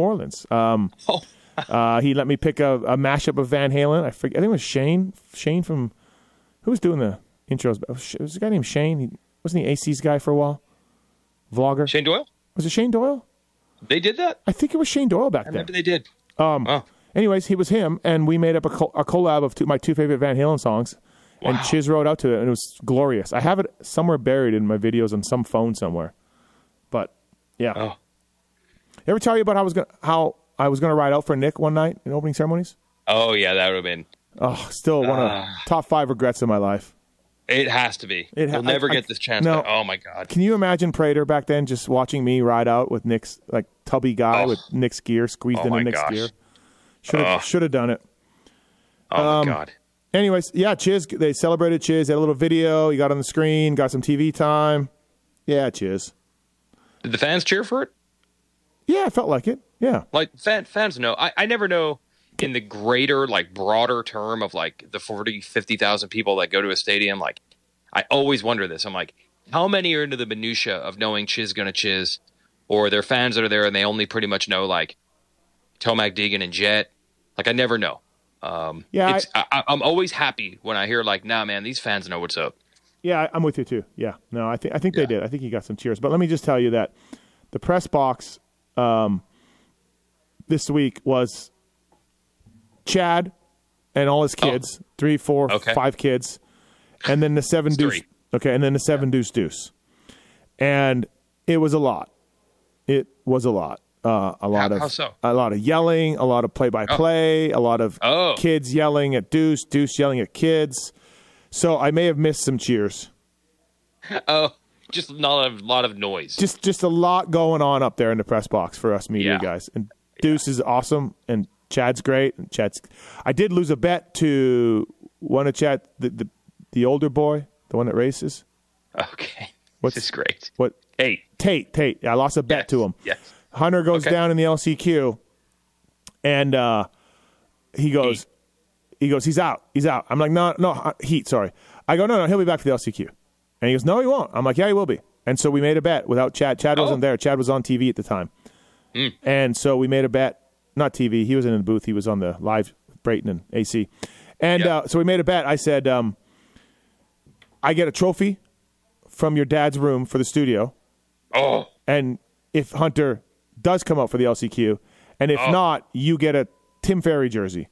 He let me pick a mashup of Van Halen. I think it was Shane. Shane from who was doing the intros? It was a guy named Shane. Wasn't he AC's guy for a while? Vlogger. Shane Doyle? Was it Shane Doyle? They did that? I think it was Shane Doyle back then. I remember they did. Anyways, he was him, and we made up a collab of my two favorite Van Halen songs. Wow. And Chiz wrote out to it, and it was glorious. I have it somewhere buried in my videos on some phone somewhere. But yeah. Oh. Ever tell you about how I was gonna ride out for Nick one night in opening ceremonies? Oh yeah, that would have been. Oh, still one of the top 5 regrets in my life. It has to be. We'll never get this chance. No, oh my god! Can you imagine Prater back then just watching me ride out with Nick's tubby guy with Nick's gear squeezed into Nick's gear? Should have done it. Oh my god! Anyways, yeah, Chiz. They celebrated Chiz. They had a little video. He got on the screen. Got some TV time. Yeah, Chiz. Did the fans cheer for it? Yeah, I felt like it. Yeah, like fans know. I never know in the greater, broader term of the 40, 50,000 people that go to a stadium. I always wonder this. I'm like, how many are into the minutia of knowing Chiz gonna Chiz, or they're fans that are there and they only pretty much know Tomac, Deegan, and Jet. I never know. Yeah, I'm always happy when I hear nah, man, these fans know what's up. Yeah, I'm with you too. Yeah, no, I think they did. I think he got some cheers. But let me just tell you that the press box this week was Chad and all his kids, 3, 4, 5 kids, and then the 7 deuce. Okay, and then the 7 deuce. And it was a lot. It was a lot. A lot of yelling, a lot of play-by-play, a lot of kids yelling at Deuce, Deuce yelling at kids. So I may have missed some cheers. Oh, just not a lot of noise. Just a lot going on up there in the press box for us media guys. And Deuce is awesome, and Chad's great. And I did lose a bet to one of Chad, the older boy, the one that races. Okay, this is great. What? Tate. I lost a bet to him. Yes. Hunter goes down in the LCQ, and he goes, he's out. I'm like, no, Heat, sorry. I go, no, he'll be back for the LCQ. And he goes, no, he won't. I'm like, yeah, he will be. And so we made a bet without Chad. Chad wasn't there. Chad was on TV at the time. And so we made a bet, not TV. He was in the booth. He was on the live with Brayton and AC. And Yeah. so we made a bet. I said, I get a trophy from your dad's room for the studio. Oh, And if Hunter does come out for the LCQ, and if not, you get a Tim Ferry jersey.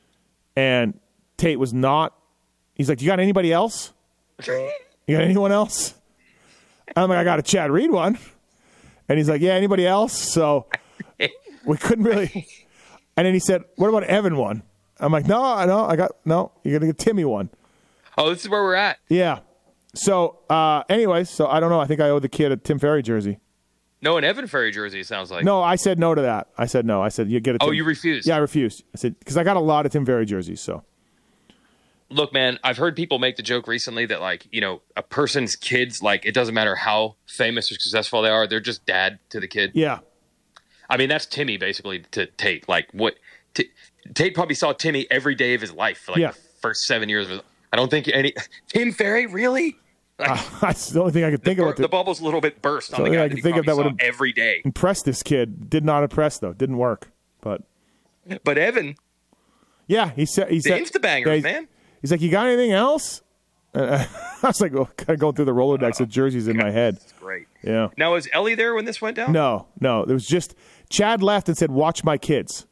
And Tate was not. He's like, you got anybody else? You got anyone else? I'm like, I got a Chad Reed one. And he's like, yeah, anybody else? So we couldn't really. And then he said, what about Evan one? I'm like, no, you're going to get Timmy one. oh, this is where we're at. Yeah. So, anyways, so I don't know. I think I owe the kid a Tim Ferry jersey. No, an Evan Ferry jersey, it sounds like. No, I said no to that. I said no. I said, you get a Tim. Oh, you refused? Yeah, I refused. I said, because I got a lot of Tim Ferry jerseys, so. Look, man, I've heard people make the joke recently that, like, you know, a person's kids, like, it doesn't matter how famous or successful they are, they're just dad to the kid. Yeah. I mean, that's Timmy, basically, to Tate. Like, Tate probably saw Timmy every day of his life for, like, Yeah. the first 7 years of his. I don't think any. Tim Ferry, really? Like, That's the only thing I could think of. the bubble's a little bit burst on So, the yeah, guy I that can he think of probably that saw would've- every day. Impressed this kid. Did not impress, though. Didn't work. But, But Evan, yeah, he said. the Instabangers, yeah, man. He's like, you got anything else? I was like, well, kind of going through the Rolodex of jerseys in my head. That's great. Yeah. Now, was Ellie there when this went down? No. It was just Chad left and said, watch my kids.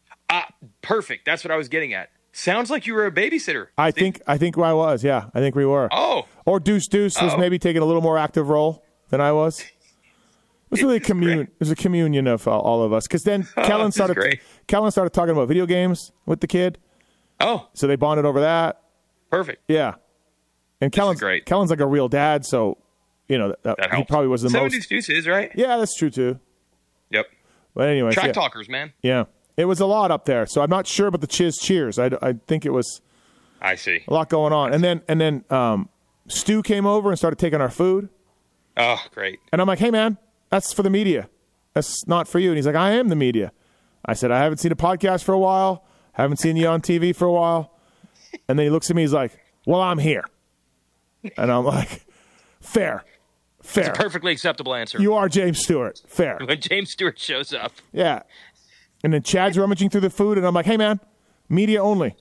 Perfect. That's what I was getting at. Sounds like you were a babysitter. I think I was. Yeah, I think we were. Oh, Or Deuce was maybe taking a little more active role than I was. It was really it was a communion of all of us. Because then Kellen this is great. started talking about video games with the kid. oh, So they bonded over that. perfect. Yeah. And Kellen's great. Kellen's like a real dad, so he That helps. probably was the most. 70s Deuce is, right? Yeah, that's true too. Yep. But anyway, Track yeah. talkers, man. Yeah. It was a lot up there. So I'm not sure about the cheers. I think it was I see. a lot going on. And then Stu came over and started taking our food. Oh, great. And I'm like, hey, man, that's for the media. That's not for you. And he's like, I am the media. I said, I haven't seen a podcast for a while. Haven't seen you on TV for a while. And then he looks at me. He's like, well, I'm here. And I'm like, fair. It's a perfectly acceptable answer. You are James Stewart. Fair. When James Stewart shows up. Yeah. And then Chad's rummaging through the food. And I'm like, hey, man, media only.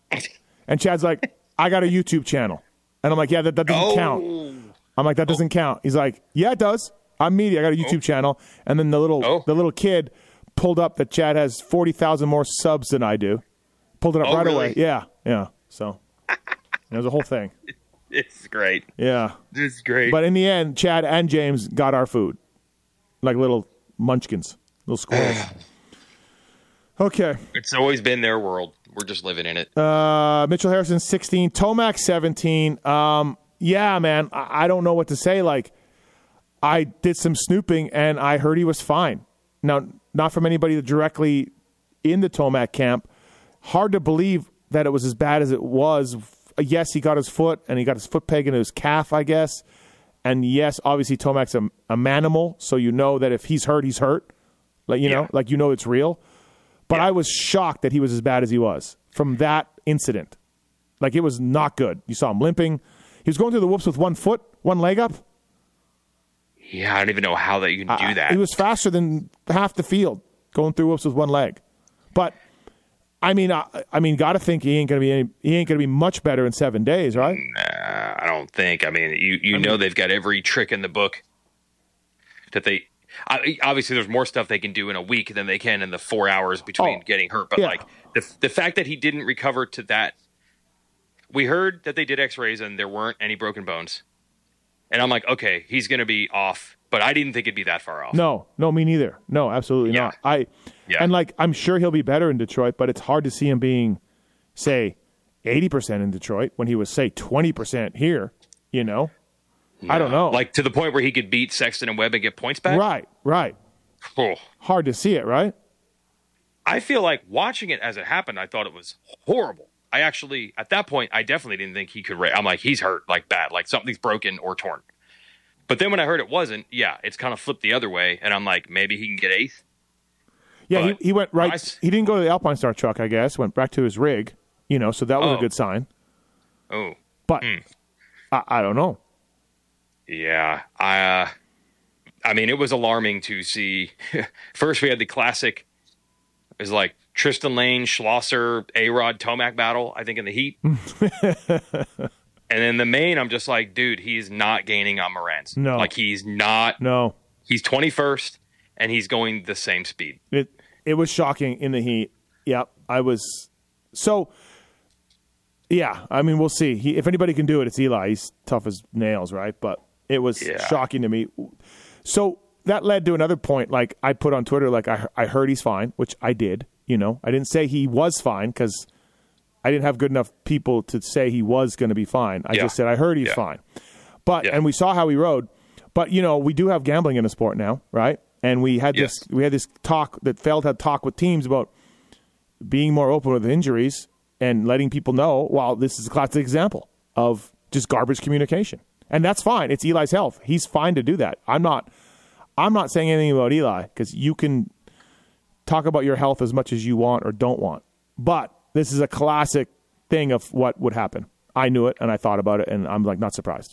And Chad's like, I got a YouTube channel. And I'm like, yeah, that doesn't count. I'm like, that doesn't count. He's like, yeah, it does. I'm media. I got a YouTube channel. And then the little kid pulled up that Chad has 40,000 more subs than I do. Pulled it up right away. really? Yeah. So it was a whole thing. It's great. Yeah. This is great. But in the end, Chad and James got our food. Like little munchkins, little squirrels. Okay. It's always been their world. We're just living in it. Mitchell Harrison, 16. Tomac, 17. Yeah, man, I don't know what to say. Like, I did some snooping, and I heard he was fine. Now, not from anybody directly in the Tomac camp. Hard to believe that it was as bad as it was. Yes, he got his foot, and he got his foot peg into his calf, I guess. And yes, obviously Tomac's a manimal, so you know that if he's hurt, he's hurt. Like, you know it's real. But I was shocked that he was as bad as he was from that incident. Like, it was not good. You saw him limping. He was going through the whoops with one foot, one leg up. Yeah, I don't even know how that you can do that. He was faster than half the field going through whoops with one leg. But I mean, got to think he ain't gonna be much better in 7 days, right? I don't think. I mean, you know they've got every trick in the book that they. Obviously, there's more stuff they can do in a week than they can in the 4 hours between getting hurt. But like the fact that he didn't recover to that, we heard that they did X-rays and there weren't any broken bones, and I'm like, okay, he's going to be off. But I didn't think it'd be that far off. No, me neither. No, absolutely not. And like, I'm sure he'll be better in Detroit, but it's hard to see him being, say, 80% in Detroit when he was, say, 20% here. You know. I don't know. Like, to the point where he could beat Sexton and Webb and get points back? Right. Oh. Hard to see it, right? I feel like watching it as it happened, I thought it was horrible. I actually, at that point, I definitely didn't think he could. I'm like, he's hurt, like bad, like something's broken or torn. But then when I heard it wasn't, it's kind of flipped the other way. And I'm like, maybe he can get eighth. Yeah, But he went right. He didn't go to the Alpine Star truck, I guess. Went back to his rig, so that was a good sign. Oh. But I don't know. Yeah. I mean, it was alarming to see. First, we had the classic, is like Tristan Lane, Schlosser, A-Rod, Tomac battle, I think, in the heat. And then the main, I'm just like, dude, he's not gaining on Morantz. No. Like, he's not. No. He's 21st, and he's going the same speed. It was shocking in the heat. Yep. I was. So, yeah. I mean, we'll see. If anybody can do it, it's Eli. He's tough as nails, right? But it was shocking to me. So that led to another point. Like, I put on Twitter, like, I heard he's fine, which I did. You know, I didn't say he was fine because I didn't have good enough people to say he was going to be fine. I just said, I heard he's fine. But, and we saw how he rode. But, you know, we do have gambling in the sport now, right? And we had this talk that Feld had talk with teams about being more open with injuries and letting people know, well, this is a classic example of just garbage communication. And that's fine. It's Eli's health. He's fine to do that. I'm not saying anything about Eli because you can talk about your health as much as you want or don't want. But this is a classic thing of what would happen. I knew it, and I thought about it, and I'm, like, not surprised.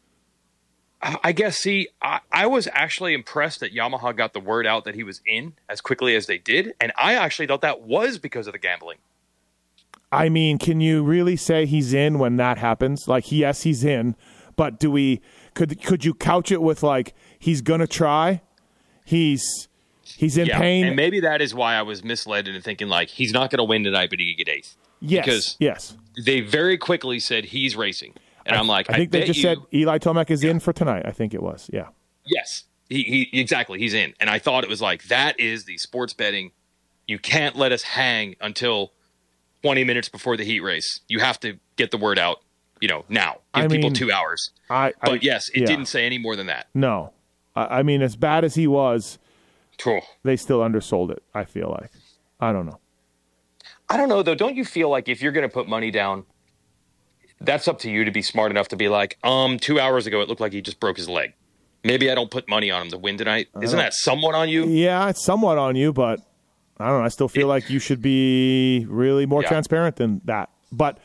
I guess, see, I was actually impressed that Yamaha got the word out that he was in as quickly as they did, and I actually thought that was because of the gambling. I mean, can you really say he's in when that happens? Like, yes, he's in, but could you couch it with, like, he's going to try, he's in pain? And maybe that is why I was misled into thinking, like, he's not going to win tonight, but he could get eighth. Yes, because they very quickly said he's racing. And I'm like, I think they just said Eli Tomac is in for tonight. I think it was, Yes, he exactly, he's in. And I thought it was like, that is the sports betting. You can't let us hang until 20 minutes before the heat race. You have to get the word out, you know, now. Give people 2 hours. But yes, it didn't say any more than that. No. I mean, as bad as he was, Cool. They still undersold it, I feel like. I don't know. I don't know, though. Don't you feel like if you're going to put money down, that's up to you to be smart enough to be like, 2 hours ago, it looked like he just broke his leg. Maybe I don't put money on him to win tonight. Isn't that somewhat on you? Yeah, it's somewhat on you, but I don't know. I still feel like you should be really more transparent than that. But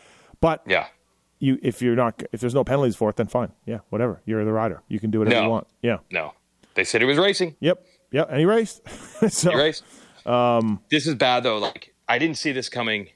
if there's no penalties for it, then fine. Yeah, whatever. You're the rider. You can do whatever you want. Yeah. No. They said he was racing. Yep. And he raced. He raced. This is bad, though. Like, I didn't see this coming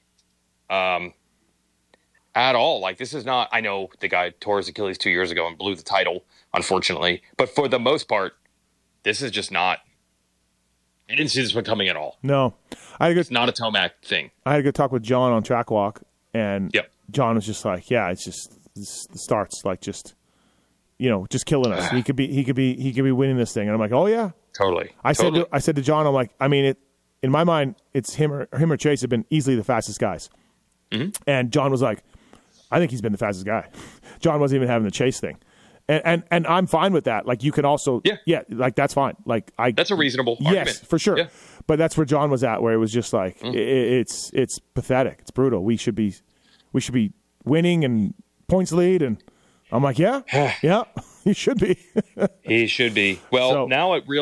at all. Like, this is not, I know the guy tore his Achilles 2 years ago and blew the title, unfortunately. But for the most part, this is just not, I didn't see this one coming at all. No. It's not a Tomac thing. I had a good talk with John on Track Walk, and John was just like, it's just, the start's like just, just killing us. He could be winning this thing. And I'm like, oh yeah. Totally. I said to John, I'm like, I mean, in my mind, it's him or Chase have been easily the fastest guys. Mm-hmm. And John was like, I think he's been the fastest guy. John wasn't even having the Chase thing. And I'm fine with that. Like, you can also, like, that's fine. Like, that's a reasonable argument. Yes, for sure. Yeah. But that's where John was at, where it was just like, it's pathetic. It's brutal. We should be winning and points lead. And I'm like, yeah, he should be. He should be. Well, now it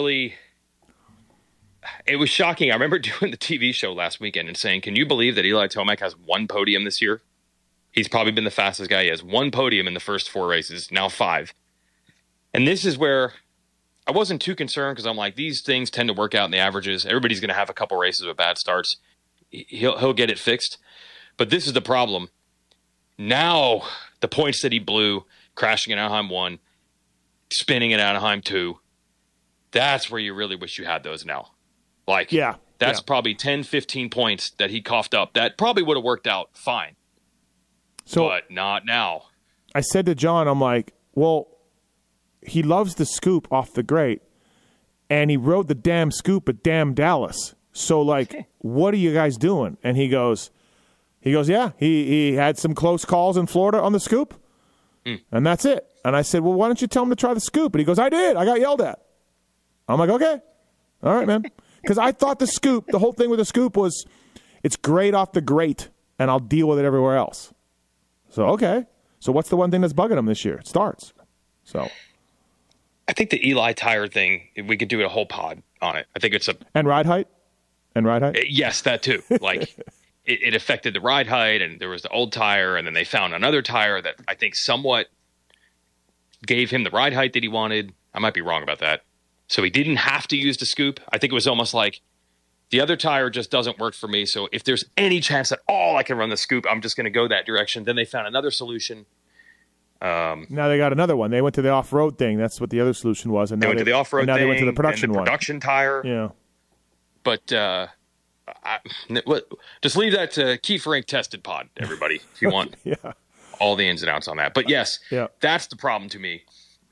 was shocking. I remember doing the TV show last weekend and saying, can you believe that Eli Tomac has one podium this year? He's probably been the fastest guy. He has one podium in the first 4 races, now 5. And this is where I wasn't too concerned because I'm like, these things tend to work out in the averages. Everybody's going to have a couple races with bad starts. He'll get it fixed. But this is the problem. Now, the points that he blew, crashing in Anaheim 1, spinning in Anaheim 2, that's where you really wish you had those now. Like, that's probably 10, 15 points that he coughed up. That probably would have worked out fine. But not now. I said to John, I'm like, well, he loves the scoop off the grate, and he rode the damn scoop at damn Dallas. So, like, what are you guys doing? And he goes, yeah, he had some close calls in Florida on the scoop, and that's it. And I said, well, why don't you tell him to try the scoop? And he goes, I did. I got yelled at. I'm like, okay. All right, man. Because I thought the whole thing with the scoop was it's great off the grate, and I'll deal with it everywhere else. So, okay. So what's the one thing that's bugging him this year? It starts. So I think the Eli tire thing, we could do a whole pod on it. I think it's And ride height? Yes, that too. Like, it affected the ride height, and there was the old tire, and then they found another tire that I think somewhat gave him the ride height that he wanted. I might be wrong about that. So he didn't have to use the scoop. I think it was almost like The other tire just doesn't work for me. So if there's any chance at all I can run the scoop, I'm just going to go that direction. Then they found another solution. Now they got another one. They went to the off-road thing. That's what the other solution was. And They went to the off-road now thing. they went to the production and the one. production tire. Yeah. But just leave that to Kiefer Inc. Tested Pod, everybody, if you want Yeah. all the ins and outs on that. But yes, Yeah. that's the problem to me.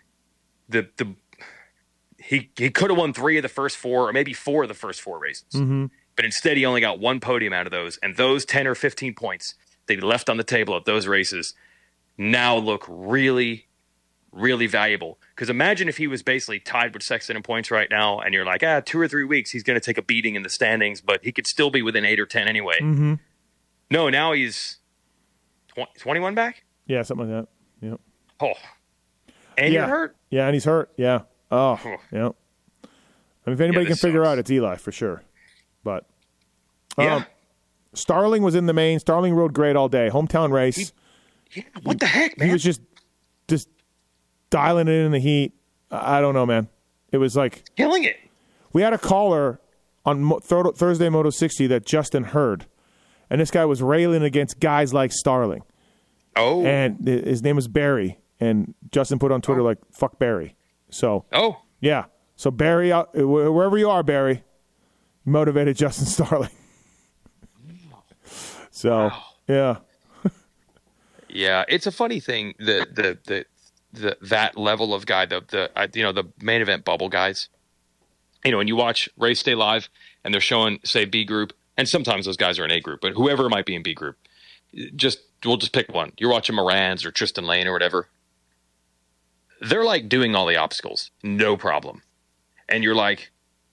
He could have won 3 of the first 4, or maybe 4 of the first 4 races. Mm-hmm. But instead, he only got 1 podium out of those. And those 10 or 15 points that he left on the table at those races now look really, really valuable. Because imagine if he was basically tied with Sexton in points right now, and you're like, 2 or 3 weeks, he's going to take a beating in the standings, but he could still be within 8 or 10 anyway. Mm-hmm. No, now he's 21 back? Yeah, something like that. Yeah. Oh. And Yeah. you're hurt? Yeah, and he's hurt. Yeah. Oh, yeah. I mean, if anybody can this figure sucks. out, it's Eli for sure. But Yeah. Starling was in the main. Starling rode great all day. Hometown race. Yeah, what the heck, man? He was just dialing it in the heat. I don't know, man. It was like killing it. we had a caller on Thursday Moto 60 that Justin heard, and this guy was railing against guys like Starling. Oh. And his name was Barry, and Justin put on Twitter like "fuck Barry." So Oh. yeah, so Barry, wherever you are, Barry, motivated Justin Starling. So yeah, Yeah, it's a funny thing. The that level of guy, the main event bubble guys. You know, when you watch Race Day Live and they're showing, say, B group, and sometimes those guys are in A group, but whoever might be in B group, we'll just pick one. You're watching Moran's or Tristan Lane or whatever. They're like doing all the obstacles, no problem, and you're like,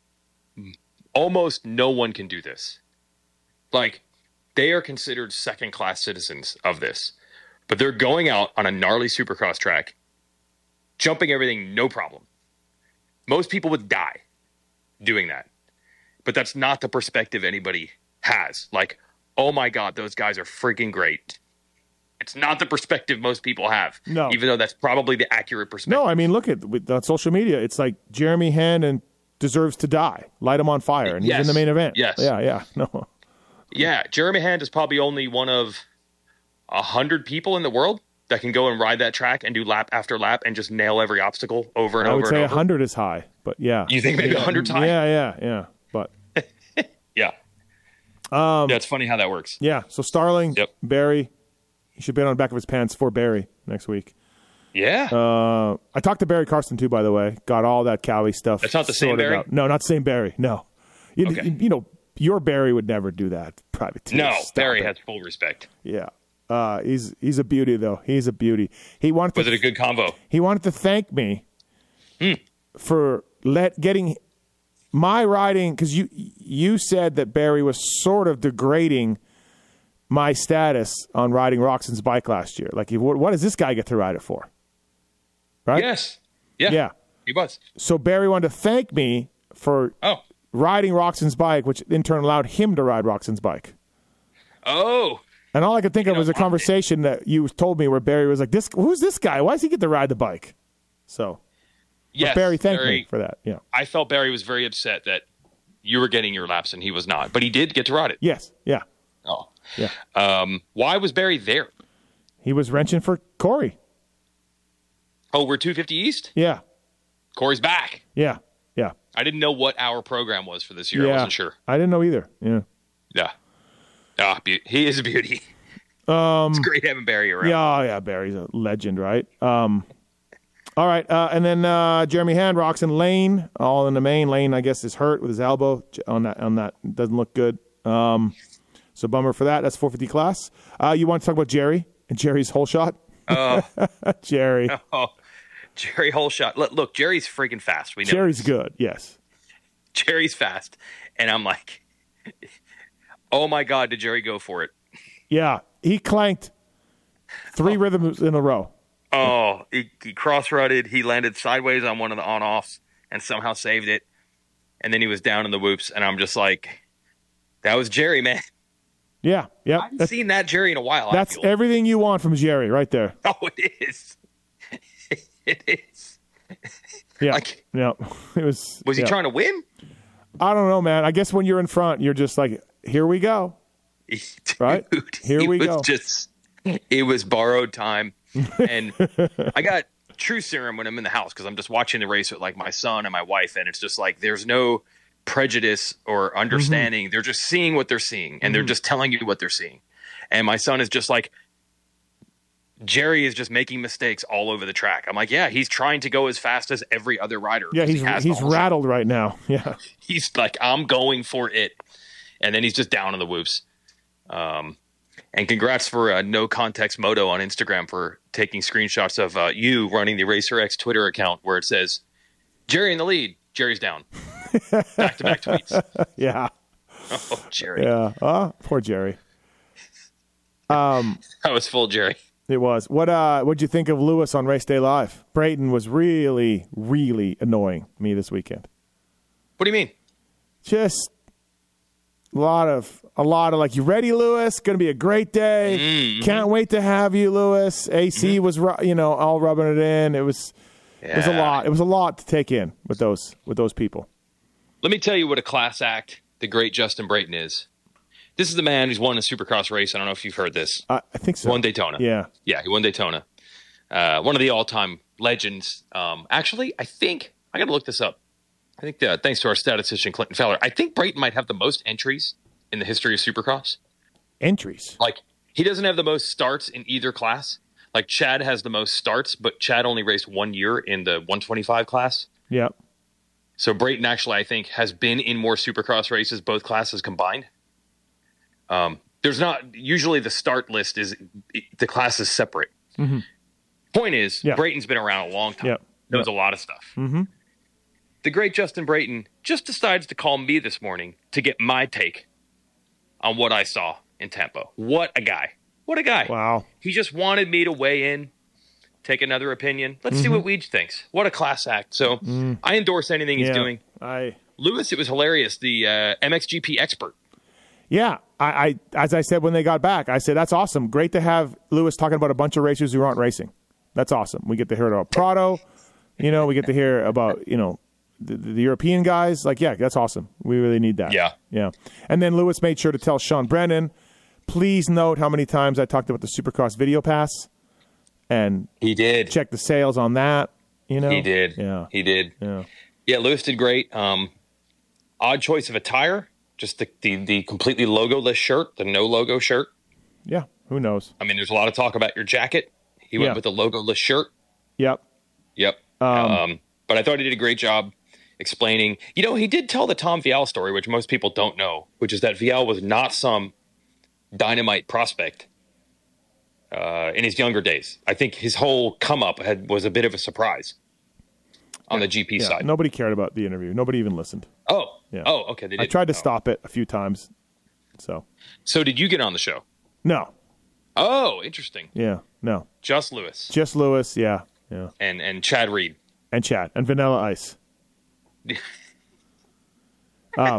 almost no one can do this. Like, they are considered second-class citizens of this. But they're going out on a gnarly supercross track, jumping everything, no problem. Most people would die doing that. But that's not the perspective anybody has. Like, oh my God, those guys are freaking great. It's not the perspective most people have. No. Even though that's probably the accurate perspective. no, I mean, look at on social media. It's like Jeremy Hand deserves to die. Light him on fire, and he's Yes. in the main event. Yes. Yeah. No. Yeah, Jeremy Hand is probably only one of 100 people in the world that can go and ride that track and do lap after lap and just nail every obstacle over and I over would and say over. 100 is high, but yeah. You think maybe 100's high? Yeah. But Yeah. Yeah, it's funny how that works. yeah, so Starling, Yep. Barry, he should be on the back of his pants for Barry next week. Yeah. I talked to Barry Carson too, by the way. Got all that Cowie stuff. That's not the same sorted Barry? out. No, not the same Barry. No. Okay. You know, your Barry would never do that. Privateer. No, Stop Barry it. has full respect. Yeah. He's a beauty though. He's a beauty. He wanted Was to it a good convo? he wanted to thank me for getting my riding, because you said that Barry was sort of degrading my status on riding Roxon's bike last year. Like, what does this guy get to ride it for? Right? Yes. Yeah. Yeah. He was. So Barry wanted to thank me for Oh. riding Roxon's bike, which in turn allowed him to ride Roxon's bike. Oh. And all I could think of was a on conversation that you told me where Barry was like, "Who's this guy? Why does he get to ride the bike?" So Yes. Barry thanked me for that. Yeah. I felt Barry was very upset that you were getting your laps and he was not. But he did get to ride it. Yes. Yeah. Oh. Yeah. Why was Barry there? He was wrenching for Corey. Oh, we're 250 East? Yeah. Corey's back. Yeah. Yeah. I didn't know what our program was for this year. Yeah. I wasn't sure. I didn't know either. Yeah. Yeah. He is a beauty. It's great having Barry around. Yeah. Yeah. Barry's a legend, right? All right. And then Jeremy Hand, Roxon Lane, all in the main. Lane, I guess, is hurt with his elbow on that. Doesn't look good. So bummer for that. That's 450 class. You want to talk about Jerry and Jerry's hole shot? Jerry. Oh, Jerry Holeshot. Look, Jerry's freaking fast. We know Jerry's this. good. Yes. Jerry's fast. And I'm like, oh my God, did Jerry go for it? Yeah. He clanked 3 rhythms in a row. Oh, he cross-rutted. He landed sideways on one of the on-offs and somehow saved it. And then he was down in the whoops. And I'm just like, that was Jerry, man. Yeah. Yep. I haven't seen that Jerry in a while. That's everything you want from Jerry right there. Oh, it is. It is. Yeah. Like, yeah. It was. was he yeah. trying to win? I don't know, man. I guess when you're in front, you're just like, here we go. Dude, Right? Here we go. It was borrowed time. And I got true serum when I'm in the house because I'm just watching the race with like my son and my wife. And it's just like there's no prejudice or understanding. They're just seeing what they're seeing. And they're just telling you what they're seeing. And my son is just like, Jerry is just making mistakes all over the track. I'm like, yeah, he's trying to go as fast as every other rider. Yeah, he's rattled right now. Yeah. He's like, I'm going for it. And then he's just down in the whoops. And congrats for No Context Moto on Instagram for taking screenshots of you running the Racer X Twitter account where it says, Jerry in the lead, Jerry's down. Back-to-back tweets. Yeah. Oh, Jerry. Yeah. Poor Jerry. That was full Jerry. It was. What'd you think of Lewis on Race Day Live? Brayton was really, really annoying me this weekend. What do you mean? Just a lot of like, you ready, Lewis? Going to be a great day. Mm-hmm. Can't wait to have you, Lewis. AC was, all rubbing it in. It was a lot. It was a lot to take in with those people. Let me tell you what a class act the great Justin Brayton is. This is the man who's won a Supercross race. I don't know if you've heard this. I think so. Won Daytona. Yeah. Yeah, he won Daytona. One of the all-time legends. Actually, I think – I got to look this up. I think thanks to our statistician, Clinton Fowler, I think Brayton might have the most entries in the history of Supercross. Entries? Like, he doesn't have the most starts in either class. Like, Chad has the most starts, but Chad only raced 1 year in the 125 class. Yep. So Brayton actually, I think, has been in more Supercross races, both classes combined. There's not usually the start list is the class is separate. Mm-hmm. Point is, Brayton's been around a long time. Knows a lot of stuff. Mm-hmm. The great Justin Brayton just decides to call me this morning to get my take on what I saw in Tampa. What a guy. What a guy. Wow. He just wanted me to weigh in, take another opinion. Let's see what Weege thinks. What a class act. So I endorse anything he's doing. Lewis, it was hilarious. The MXGP expert. Yeah. I as I said when they got back, I said, that's awesome. Great to have Lewis talking about a bunch of racers who aren't racing. That's awesome. We get to hear about Prado. We get to hear about, the European guys. Like, yeah, that's awesome. We really need that. Yeah. Yeah. And then Lewis made sure to tell Sean Brennan, please note how many times I talked about the Supercross Video Pass. And he did. Check the sales on that. He did. Yeah. He did. Yeah. Lewis did great. Odd choice of attire. Just the completely logoless shirt, the no logo shirt. Yeah. Who knows? I mean, there's a lot of talk about your jacket. He went with the logoless shirt. Yep. But I thought he did a great job explaining. He did tell the Tom Vial story, which most people don't know, which is that Vial was not some dynamite prospect in his younger days. I think his whole come up was a bit of a surprise on the GP side. Nobody cared about the interview. Nobody even listened. Oh, yeah. Oh, okay. They did. I tried to stop it a few times. So did you get on the show? No. Oh, interesting. Yeah. No. Just Lewis. Yeah. Yeah. And Chad Reed. And Chad and Vanilla Ice. All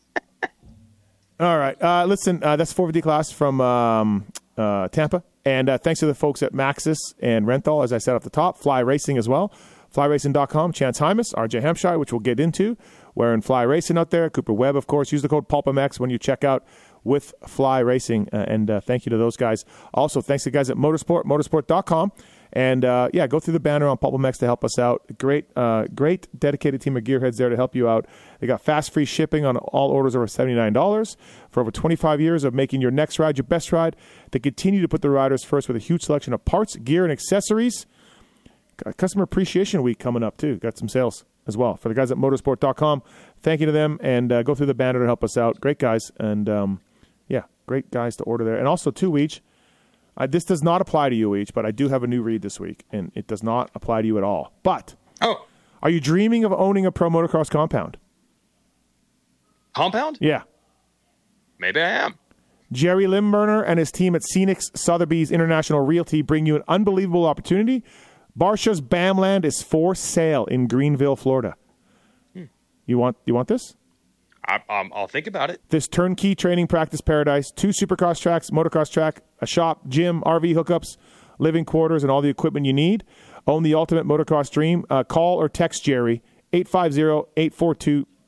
right. Listen, that's 450 class from Tampa. And thanks to the folks at Maxxis and Renthal, as I said off the top. Fly Racing as well. FlyRacing.com. Chance Hymas, RJ Hampshire, which we'll get into. We're in Fly Racing out there. Cooper Webb, of course. Use the code PulpMX when you check out with Fly Racing. And thank you to those guys. Also, thanks to the guys at Motorsport, motorsport.com. And, go through the banner on PulpMX to help us out. Great dedicated team of gearheads there to help you out. They got fast, free shipping on all orders over $79 for over 25 years of making your next ride your best ride. They continue to put the riders first with a huge selection of parts, gear, and accessories. Got Customer Appreciation Week coming up, too. Got some sales as well for the guys at motorsport.com. Thank you to them, and go through the banner to help us out. Great guys, and, great guys to order there. And also, too, Weege, this does not apply to you, Weege, but I do have a new read this week, and it does not apply to you at all. But are you dreaming of owning a pro motocross compound? Compound? Yeah. Maybe I am. Jerry Limburner and his team at Scenics Sotheby's International Realty bring you an unbelievable opportunity. Barsha's Bamland is for sale in Greenville, Florida. You want this? I'll think about it. This turnkey training practice paradise, 2 supercross tracks, motocross track, a shop, gym, RV hookups, living quarters, and all the equipment you need. Own the ultimate motocross dream. Call or text Jerry, 850-842-1000.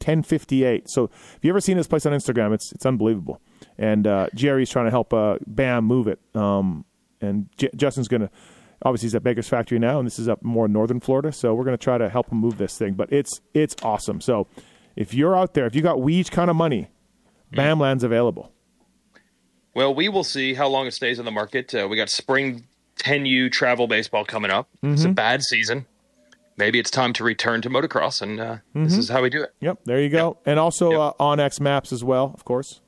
1058. So if you ever seen this place on Instagram, it's unbelievable. And Jerry's trying to help BAM move it. And Justin's going to, obviously he's at Baker's Factory now, and this is up more in northern Florida. So we're going to try to help him move this thing. But it's awesome. So if you're out there, if you got Weege kind of money, BAM Land's available. Well, we will see how long it stays on the market. We got spring 10U travel baseball coming up. It's a bad season. Maybe it's time to return to motocross, and this is how we do it. Yep, there you go. And also Onyx Maps as well, of course.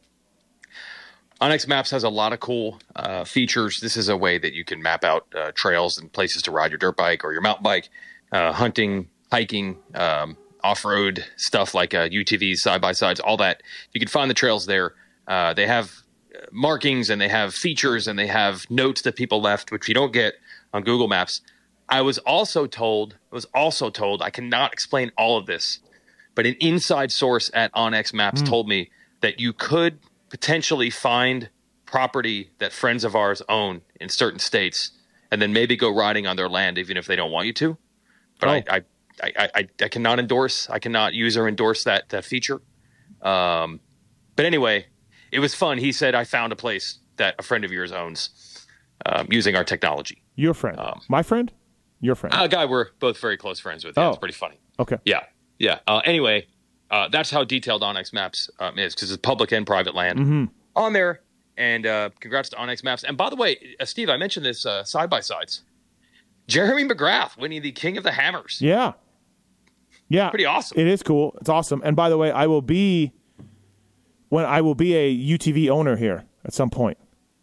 Onyx Maps has a lot of cool features. This is a way that you can map out trails and places to ride your dirt bike or your mountain bike, hunting, hiking, off-road stuff like UTVs, side-by-sides, all that. You can find the trails there. They have markings, and they have features, and they have notes that people left, which you don't get on Google Maps. I was also told, I cannot explain all of this, but an inside source at Onyx Maps told me that you could potentially find property that friends of ours own in certain states, and then maybe go riding on their land, even if they don't want you to. But I cannot use or endorse that feature. But anyway, it was fun. He said, I found a place that a friend of yours owns using our technology. Your friend. My friend? Your friend. A guy we're both very close friends with. Yeah, it's pretty funny. Okay. Yeah. Anyway, that's how detailed Onyx Maps is, because it's public and private land on there. And congrats to Onyx Maps. And by the way, Steve, I mentioned this side-by-sides. Jeremy McGrath winning the King of the Hammers. Yeah. Pretty awesome. It is cool. It's awesome. And by the way, I will be a UTV owner here at some point.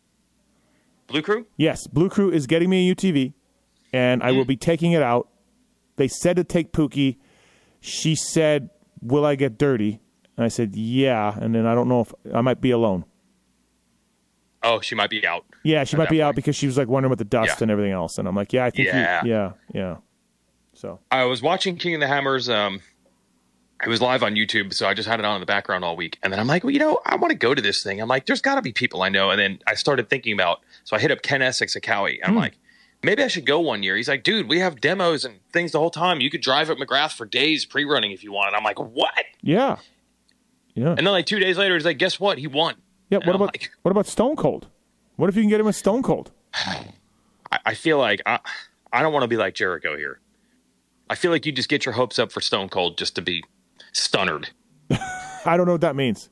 Blue Crew? Yes. Blue Crew is getting me a UTV, and I will be taking it out. They said to take Pookie. She said, will I get dirty? And I said, yeah. And then I don't know if I might be alone. Oh, she might be out. Yeah, she might be out because she was like wondering about the dust and everything else. And I'm like, yeah, I think yeah. So I was watching King of the Hammers. It was live on YouTube, so I just had it on in the background all week. And then I'm like, well, I want to go to this thing. I'm like, there's got to be people I know. And then I started thinking so I hit up Ken Essex at Cowie. I'm like, maybe I should go one year. He's like, dude, we have demos and things the whole time. You could drive at McGrath for days pre-running if you want. And I'm like, what? Yeah. And then like 2 days later, he's like, guess what? He won. Yeah. What about Stone Cold? What if you can get him a Stone Cold? I feel like I don't want to be like Jericho here. I feel like you just get your hopes up for Stone Cold just to be stunnered. I don't know what that means.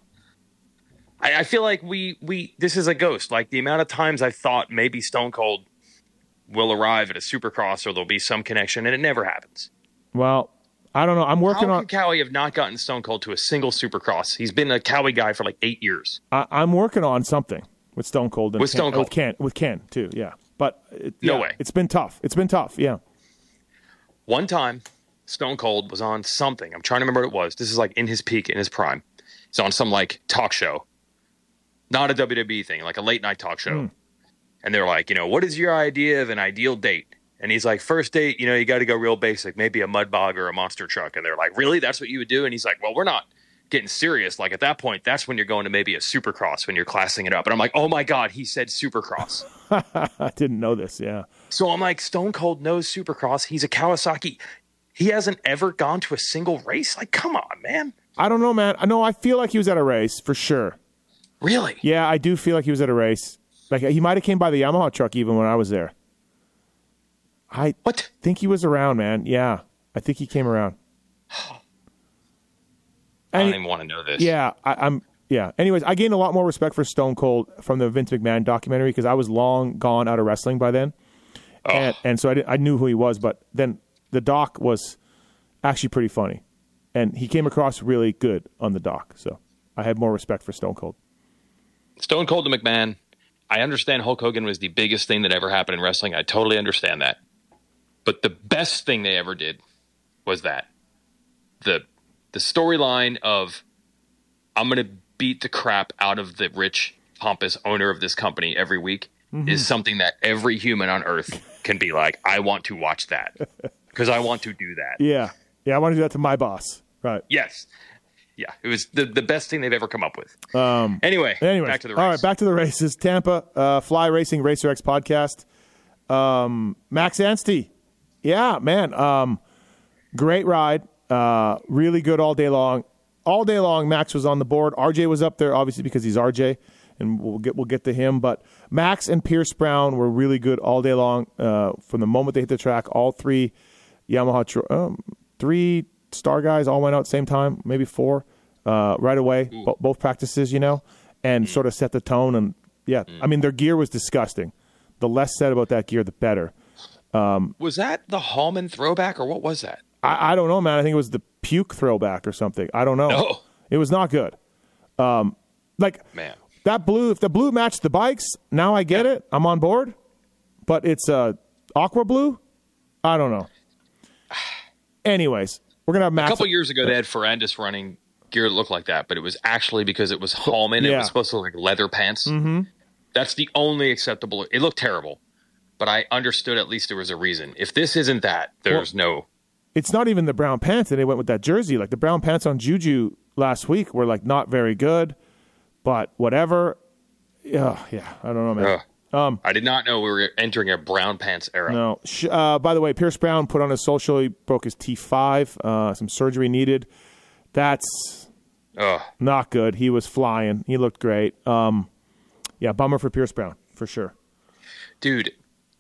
I feel like this is a ghost. Like the amount of times I thought maybe Stone Cold will arrive at a Supercross or there'll be some connection, and it never happens. Well, I don't know. I'm working on. How can Cowie have not gotten Stone Cold to a single Supercross? He's been a Cowie guy for like 8 years. I'm working on something with Stone Cold. And with Stone Cold. With Ken too. Yeah, but no way. It's been tough. Yeah. One time, Stone Cold was on something. I'm trying to remember what it was. This is like in his peak, in his prime. He's on some like talk show, not a WWE thing, like a late night talk show. And they're like, what is your idea of an ideal date? And he's like, first date, you got to go real basic, maybe a mud bog or a monster truck. And they're like, really? That's what you would do? And he's like, well, we're not getting serious. Like at that point, that's when you're going to maybe a Supercross, when you're classing it up. And I'm like, oh my God, he said Supercross. I didn't know this. Yeah. So I'm like, Stone Cold knows Supercross. He's a Kawasaki. He hasn't ever gone to a single race. Like, come on, man. I don't know, man. I feel like he was at a race for sure. Really? Yeah, I do feel like he was at a race. Like he might have came by the Yamaha truck even when I was there. I think he was around, man. Yeah, I think he came around. I don't even want to know this. Yeah, I'm. Yeah. Anyways, I gained a lot more respect for Stone Cold from the Vince McMahon documentary because I was long gone out of wrestling by then, and so I knew who he was. But then the doc was actually pretty funny, and he came across really good on the doc. So I had more respect for Stone Cold. Stone Cold to McMahon. I understand Hulk Hogan was the biggest thing that ever happened in wrestling. I totally understand that. But the best thing they ever did was that. The storyline of I'm going to beat the crap out of the rich, pompous owner of this company every week is something that every human on earth can be like, I want to watch that because I want to do that. Yeah. Yeah, I want to do that to my boss. Right. Yes. Yeah, it was the best thing they've ever come up with. Anyway, back to the race. All right, back to the races. Tampa, Fly Racing Racer X podcast. Max Anstey. Yeah, man. Great ride. Really good all day long. all day long, Max was on the board. RJ was up there, obviously, because he's RJ, and we'll get to him. But Max and Pierce Brown were really good all day long. From the moment they hit the track, all three Yamaha, 3 star guys all went out at the same time, maybe 4, right away, both practices, and sort of set the tone. And, I mean, their gear was disgusting. The less said about that gear, the better. Was that the Hallman throwback, or what was that? I don't know, man. I think it was the puke throwback or something. I don't know. No. It was not good. Man. That blue, if the blue matched the bikes, now I get it. I'm on board. But it's aqua blue? I don't know. Anyways, we're going to have Max. A couple years ago, they had Ferrandis running gear that looked like that, but it was actually because it was Hallman. It was supposed to look like leather pants. Mm-hmm. That's the only acceptable. It looked terrible, but I understood at least there was a reason. If this isn't that, there's no. It's not even the brown pants, and they went with that jersey. Like the brown pants on Juju last week were like not very good, but whatever. Yeah, I don't know, man. I did not know we were entering a brown pants era. No. By the way, Pierce Brown put on his social. He broke his T5. Some surgery needed. That's not good. He was flying. He looked great. Bummer for Pierce Brown, for sure. Dude,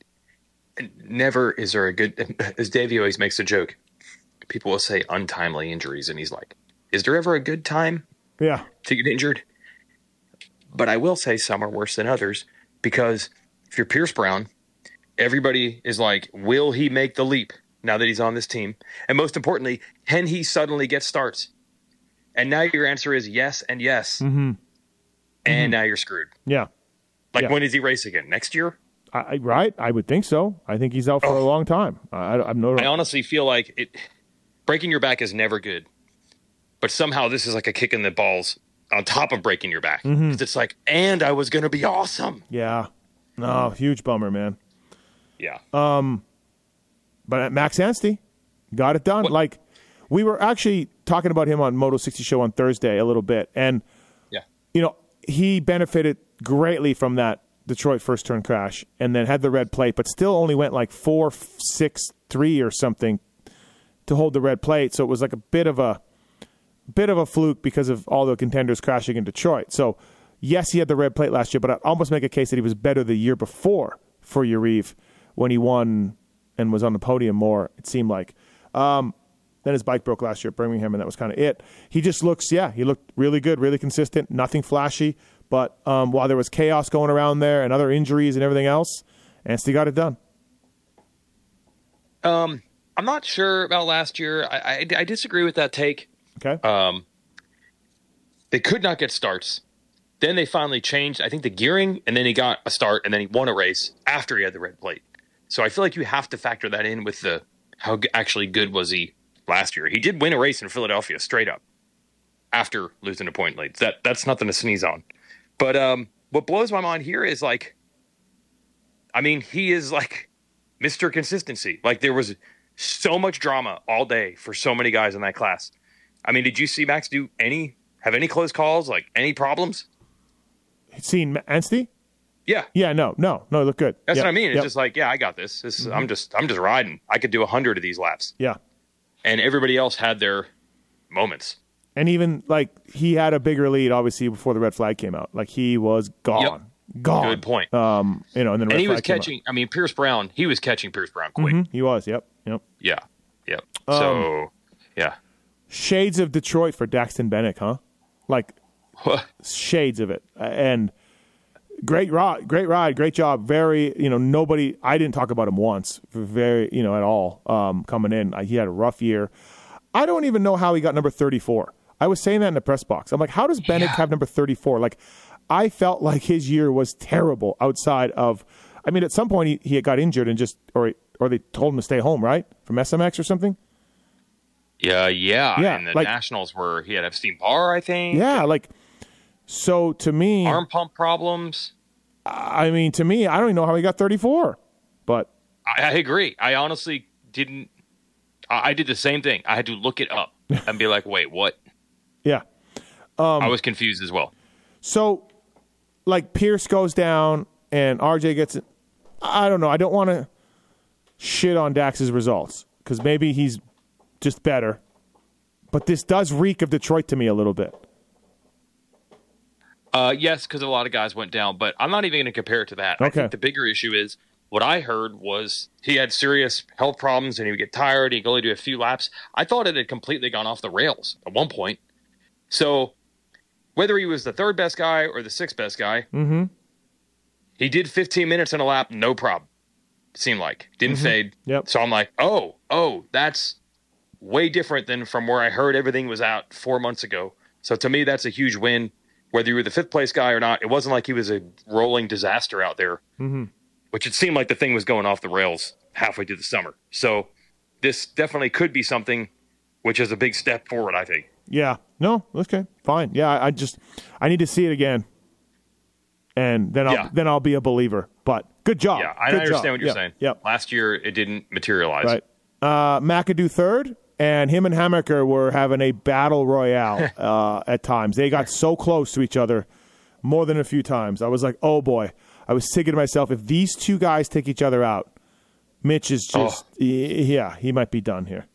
never is there a good, as Davey always makes a joke, people will say untimely injuries, and he's like, is there ever a good time to get injured? But I will say some are worse than others, because if you're Pierce Brown, everybody is like, will he make the leap now that he's on this team? And most importantly, can he suddenly get starts? And now your answer is yes and yes. Mm-hmm. And now you're screwed. Yeah. When does he race again? Next year? Right. I would think so. I think he's out for a long time. I honestly feel like breaking your back is never good. But somehow this is like a kick in the balls on top of breaking your back. Mm-hmm. It's like, and I was going to be awesome. Yeah. No, huge bummer, man. Yeah. But Max Anstey got it done. What? We were actually talking about him on Moto 60 Show on Thursday a little bit. And, he benefited greatly from that Detroit first turn crash and then had the red plate, but still only went 4.63 or something to hold the red plate. So it was like a bit of a fluke because of all the contenders crashing in Detroit. So yes, he had the red plate last year, but I'd almost make a case that he was better the year before for Yariv when he won and was on the podium more, it seemed like. Then his bike broke last year at Birmingham, and that was kind of it. He just looks, he looked really good, really consistent, nothing flashy. But while there was chaos going around there and other injuries and everything else, Anstey got it done. I'm not sure about last year. I disagree with that take. Okay. They could not get starts. Then they finally changed, I think, the gearing, and then he got a start, and then he won a race after he had the red plate. So I feel like you have to factor that in with how actually good was he last year. He did win a race in Philadelphia straight up after losing a point lead. That's nothing to sneeze on. But what blows my mind here is he is Mr. Consistency. There was so much drama all day for so many guys in that class. Did you see Max have any close calls, any problems? Seen Anstey? Yeah. Yeah, no, it looked good. That's what I mean. It's just I got this. I'm just riding. I could do 100 of these laps. Yeah. And everybody else had their moments. And even, he had a bigger lead, obviously, before the red flag came out. He was gone. Yep. Gone. Good point. And then he was catching, Pierce Brown, he was catching Pierce Brown quick. Mm-hmm. He was, yep. Yeah. So, yeah. Shades of Detroit for Daxton Bennick, huh? Shades of it. And great ride, great job. Very, nobody, I didn't talk about him once, at all, coming in. He had a rough year. I don't even know how he got number 34. I was saying that in the press box. I'm like, how does Bennick have number 34? I felt like his year was terrible outside of, at some point he got injured and or they told him to stay home, right? From SMX or something? Yeah. And the Nationals he had Epstein-Barr, I think. Yeah, so to me... Arm pump problems. To me, I don't even know how he got 34. But... I agree. I honestly didn't... I did the same thing. I had to look it up and be like, wait, what? Yeah. I was confused as well. So, Pierce goes down and RJ gets it. I don't know. I don't want to shit on Dax's results because maybe he's just better. But this does reek of Detroit to me a little bit. Yes, because a lot of guys went down, but I'm not even going to compare it to that. I Okay. think the bigger issue is what I heard was he had serious health problems and he would get tired. He could only do a few laps. I thought it had completely gone off the rails at one point. So whether he was the third best guy or the sixth best guy, he did 15 minutes in a lap, no problem. Seemed like didn't fade. Yep. So I'm like, oh, that's way different than from where I heard everything was out 4 months ago. So to me, that's a huge win. Whether you were the fifth place guy or not, it wasn't like he was a rolling disaster out there, which it seemed like the thing was going off the rails halfway through the summer. So this definitely could be something which is a big step forward, I think. Yeah. No. Okay. Fine. Yeah. I need to see it again, and then I'll be a believer. But good job. Yeah, I Good understand job. what you're saying. Yep. Last year, it didn't materialize. Right. McAdoo third, and him and Hammaker were having a battle royale at times. They got so close to each other more than a few times. I was like, oh boy. I was thinking to myself, if these two guys take each other out, Mitch is just, he might be done here.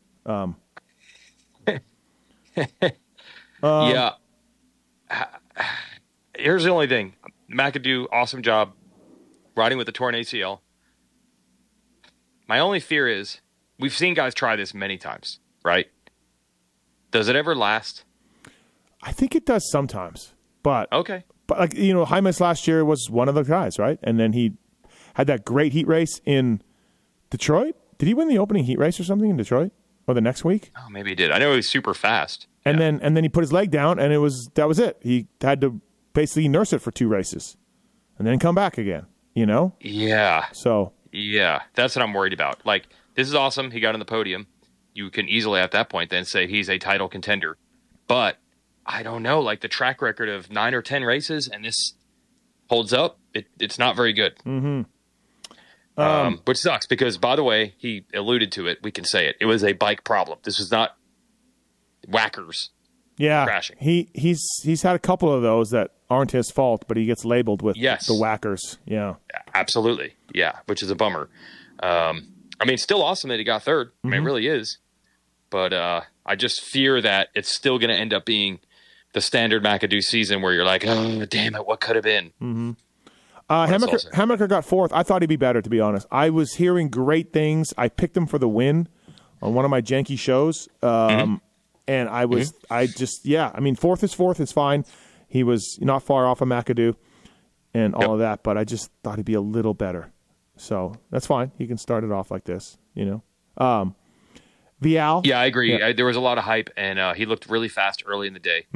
Yeah. Here's the only thing. McAdoo, awesome job riding with the torn ACL. My only fear is we've seen guys try this many times, right? Does it ever last? I think it does sometimes, but Okay. But like Hymas last year was one of the guys, right? And then he had that great heat race in Detroit. Did he win the opening heat race or something in Detroit, or the next week? Oh, maybe he did. I know he was super fast. And then he put his leg down, and that was it. He had to basically nurse it for 2 races, and then come back again. Yeah. So Yeah. That's what I'm worried about. Like, this is awesome. He got on the podium. You can easily at that point then say he's a title contender. But I don't know, like the track record of 9 or 10 races, and this holds up. It's not very good. Which sucks because, by the way, he alluded to it. We can say it. It was a bike problem. This was not whackers. yeah, crashing. He's had a couple of those that aren't his fault, but he gets labeled with the whackers. Yeah, Absolutely. Yeah, which is a bummer. I mean, still awesome that he got third. I mean, it really is. But I just fear that it's still going to end up being the standard McAdoo season where you're like, oh, damn it, what could have been? Hammaker got fourth. I thought he'd be better, to be honest. I was hearing great things. I picked him for the win on one of my janky shows. And I was, I mean, fourth is fine. He was not far off of McAdoo and all of that, but I just thought he'd be a little better. So that's fine. He can start it off like this, Vial. Yeah, I agree. There was a lot of hype, and he looked really fast early in the day.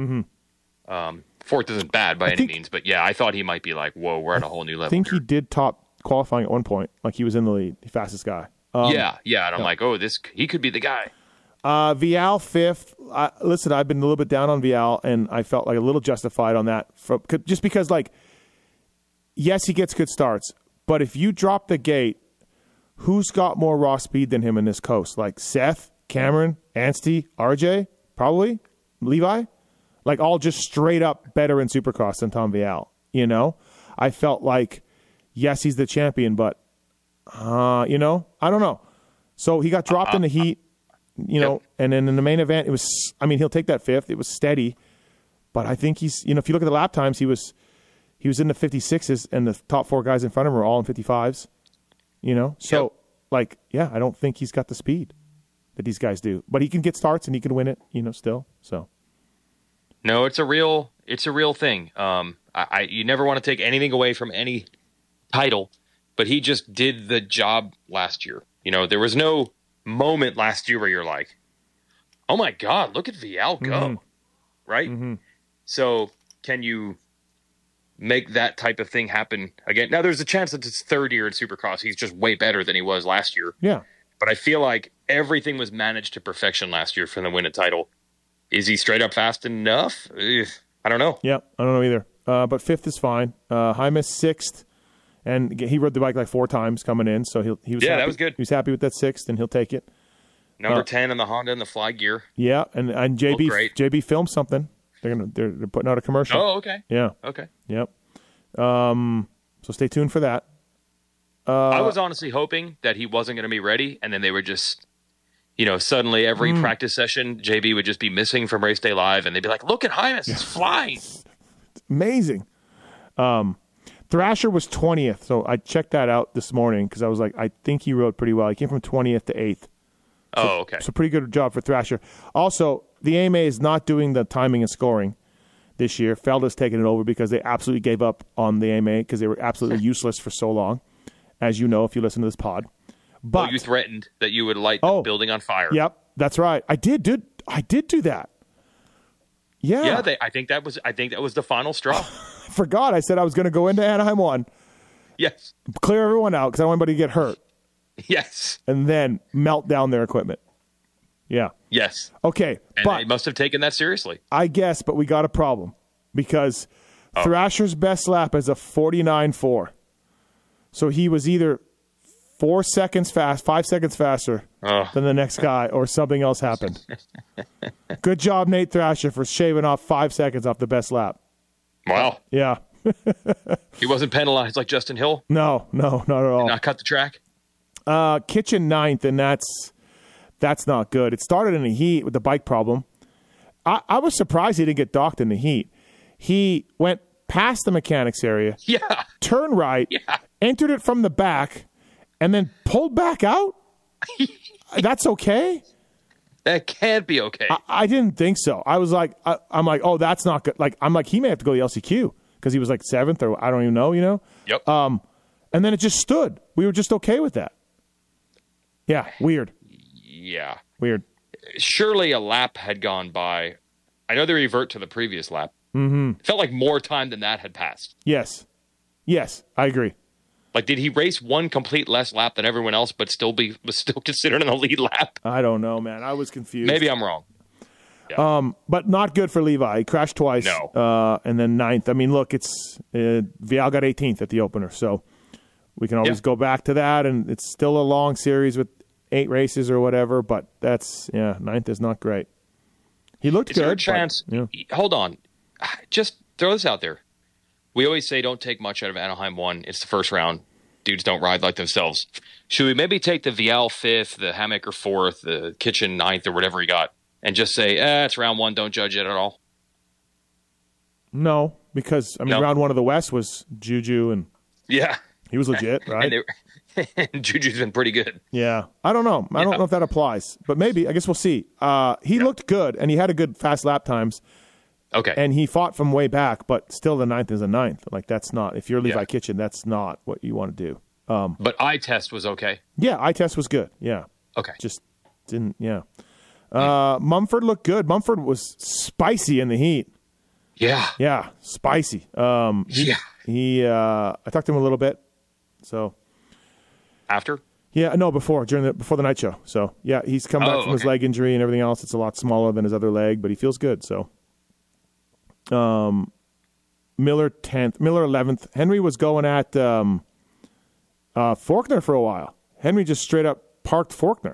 Fourth isn't bad by any means, but yeah, I thought he might be like, whoa, we're at a whole new level. I think here. he did top qualifying at one point. Like he was in the lead, the fastest guy. Yeah, and I'm like, oh, he could be the guy. Vial fifth. Listen, I've been a little bit down on Vial, and I felt like a little justified on that, just because, like, yes, he gets good starts, but if you drop the gate, who's got more raw speed than him in this coast? Like Seth, Cameron, Anstie, RJ, probably Levi, like all just straight up better in Supercross than Tom Vial. I felt like, yes, he's the champion, but I don't know. So he got dropped in the heat. And then in the main event, it was, he'll take that fifth. It was steady, but I think he's, if you look at the lap times, he was in the 56s, and the top 4 guys in front of him were all in 55s, So, I don't think he's got the speed that these guys do, but he can get starts and he can win it, still. So, no, it's a real thing. You never want to take anything away from any title, but he just did the job last year. There was no moment last year where you're like, oh my God, look at Vial go. Right? So can you make that type of thing happen again? Now there's a chance that it's third year in Supercross. He's just way better than he was last year. Yeah. But I feel like everything was managed to perfection last year for him to win a title. Is he straight up fast enough? I don't know. Yeah, I don't know either. But fifth is fine. Hymas sixth. And he rode the bike like 4 times coming in, so he was happy. That was good. He was happy with that sixth, and he'll take it. Number 10 in the Honda and the fly gear. Yeah, and JB filmed something. They're putting out a commercial. Oh, okay. Yeah. Okay. Yep. So stay tuned for that. I was honestly hoping that he wasn't going to be ready, and then suddenly every practice session, JB would just be missing from Race Day Live, and they'd be like, look at Hymas, it's flying. Amazing. Thrasher was 20th, so I checked that out this morning because I was like, I think he rode pretty well. He came from 20th to 8th. Oh, okay. So pretty good job for Thrasher. Also, the AMA is not doing the timing and scoring this year. Felda's taking it over because they absolutely gave up on the AMA because they were absolutely useless for so long, as you know if you listen to this pod. But Well, you threatened that you would light the building on fire. Yep, that's right. I did do that. Yeah. Yeah, I think that was the final straw. I forgot. I said I was going to go into Anaheim 1, Yes. clear everyone out because I don't want anybody to get hurt, Yes. and then melt down their equipment. Yeah. Yes. Okay, And but they must have taken that seriously. I guess, but we got a problem because Thrasher's best lap is a 49.4. So he was either 5 seconds faster than the next guy, or something else happened. Good job, Nate Thrasher, for shaving off 5 seconds off the best lap. Wow. Yeah. He wasn't penalized like Justin Hill. No, not at all. Not cut the track. Kitchen 9th, and that's not good. It started in the heat with the bike problem. I was surprised he didn't get docked in the heat. He went past the mechanics area, Yeah. turned right, entered it from the back, and then pulled back out? That's okay? That can't be okay. I didn't think so. I was like, I'm like, oh, that's not good. Like, I'm like, he may have to go to the LCQ because he was like 7th, or I don't even know, Yep. And then it just stood. We were just okay with that. Yeah, weird. Yeah. Weird. Surely a lap had gone by. I know they revert to the previous lap. Mm-hmm. It felt like more time than that had passed. Yes, I agree. Like, did he race one complete less lap than everyone else, but was still considered in the lead lap? I don't know, man. I was confused. Maybe I'm wrong. But not good for Levi. He crashed twice. No. And then 9th. I mean, look, it's Vial got 18th at the opener, so we can always go back to that, and it's still a long series with 8 races or whatever, but 9th is not great. He looked Is good. there a chance? Hold on. Just throw this out there. We always say don't take much out of Anaheim 1. It's the first round. Dudes don't ride like themselves. Should we maybe take the Vial 5th, the Hammaker 4th, the Kitchen 9th, or whatever he got, and just say, it's round 1, don't judge it at all? No, because, round 1 of the West was Juju, and Yeah. he was legit, right? And Juju's been pretty good. Yeah. I don't know. I don't know if that applies, but maybe. I guess we'll see. He looked good, and he had a good fast lap times. Okay. And he fought from way back, but still the 9th is a 9th. Like, that's not, if you're Levi Yeah. Kitchen, that's not what you want to do. But eye test was okay. Yeah, eye test was good. Yeah. Okay. Just didn't, Mumford looked good. Mumford was spicy in the heat. Yeah. Yeah, spicy. Yeah. I talked to him a little bit. So, After? yeah, no, before the night show. So, yeah, he's come back from his leg injury and everything else. It's a lot smaller than his other leg, but he feels good. So, Miller 10th, Miller 11th. Henry was going at Faulkner for a while. Henry just straight up parked Faulkner.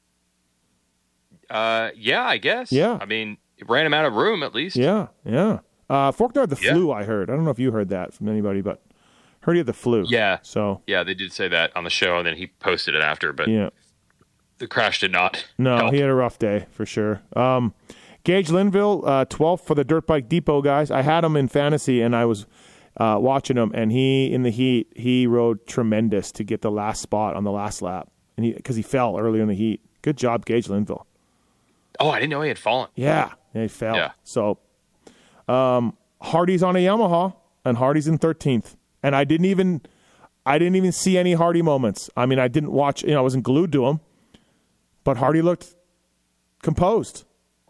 Yeah, I guess. Yeah. I mean, it ran him out of room at least. Yeah. Faulkner had the flu, I heard. I don't know if you heard that from anybody, but heard he had the flu. Yeah. So, Yeah, they did say that on the show, and then he posted it after, but yeah. the crash did not No, help. he had a rough day for sure. Gage Linville, 12th for the Dirt Bike Depot guys. I had him in fantasy, and I was watching him, and in the heat, he rode tremendous to get the last spot on the last lap, and because he fell earlier in the heat. Good job, Gage Linville. Oh, I didn't know he had fallen. Yeah, he fell. Yeah. So, Hardy's on a Yamaha, and Hardy's in 13th, and I didn't even see any Hardy moments. I mean, I didn't watch. I wasn't glued to him, but Hardy looked composed.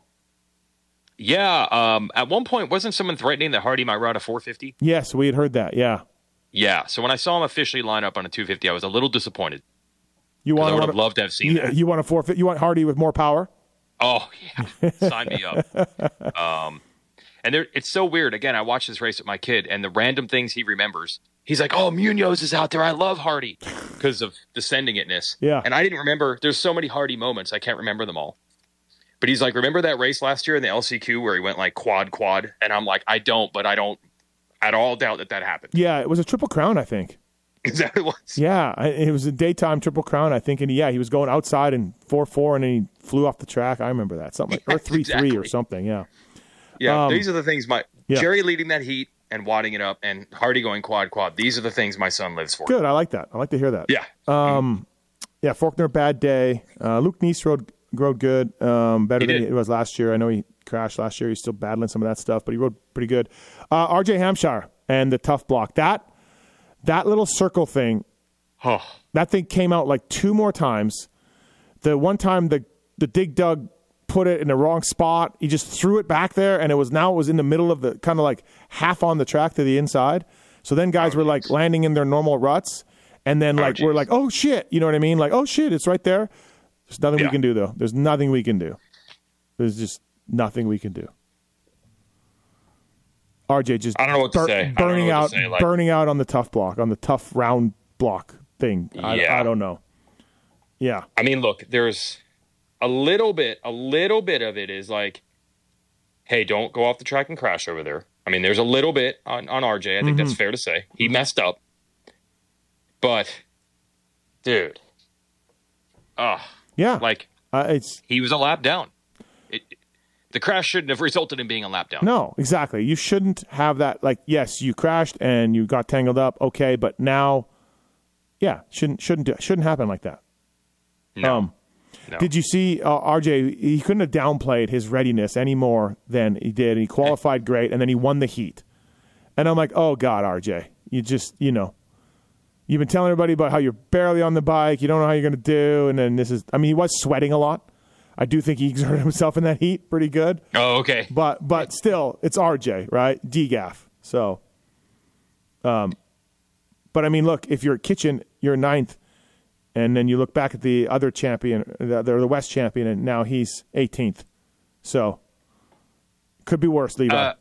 Yeah. At one point, wasn't someone threatening that Hardy might ride a 450? Yes, we had heard that. Yeah. Yeah. So when I saw him officially line up on a 250, I was a little disappointed. You I want would to have loved to have seen that. You want to forfeit? You want Hardy with more power? Oh, yeah. Sign me up. And it's so weird. Again, I watched this race with my kid, and the random things he remembers. He's like, oh, Munoz is out there. I love Hardy because of descending itness. Yeah. And I didn't remember. There's so many Hardy moments. I can't remember them all. But he's like, remember that race last year in the LCQ where he went like quad? And I'm like, I don't at all doubt that happened. Yeah, it was a Triple Crown, I think. Is that what it was? Yeah, it was a daytime Triple Crown, I think, and he was going outside in 4-4, and then he flew off the track. I remember that, something like, or 3-3 exactly. or something. Yeah, Yeah, these are the things yeah. Jerry leading that heat and wadding it up, and Hardy going quad. These are the things my son lives for. good. I like that. I like to hear that. Yeah. Yeah, Faulkner, bad day. Luke Nice rode good, better than he was last year. I know he crashed last year. He's still battling some of that stuff, but he rode pretty good. RJ Hampshire and the tough block. That little circle thing, that thing came out like 2 more times. The one time the dig dug put it in the wrong spot, he just threw it back there, and it was in the middle of the kind of like half on the track to the inside. So then guys were like landing in their normal ruts. And then, like, we're like, oh, shit. You know what I mean? Like, oh, shit, it's right there. There's nothing we can do, though. There's nothing we can do. There's just nothing we can do. RJ just I don't know what to say. Burning out on the tough block, on the tough round block thing. I don't know. Yeah. I mean, look, there's a little bit of it is like, hey, don't go off the track and crash over there. I mean, there's a little bit on RJ. I think that's fair to say. He messed up. But, dude, yeah, like he was a lap down. The crash shouldn't have resulted in being a lap down. No, exactly. You shouldn't have that. Like, yes, you crashed and you got tangled up. Okay, but now, yeah, shouldn't happen like that. No. No. Did you see RJ? He couldn't have downplayed his readiness any more than he did. He qualified great, and then he won the heat. And I'm like, oh God, RJ, you just You've been telling everybody about how you're barely on the bike. You don't know how you're going to do. And then he was sweating a lot. I do think he exerted himself in that heat pretty good. Oh, okay. But still, it's RJ, right? DGAF. So, but I mean, look, if you're Kitchen, you're 9th. And then you look back at the other champion, the West champion, and now he's 18th. So, could be worse, Levi.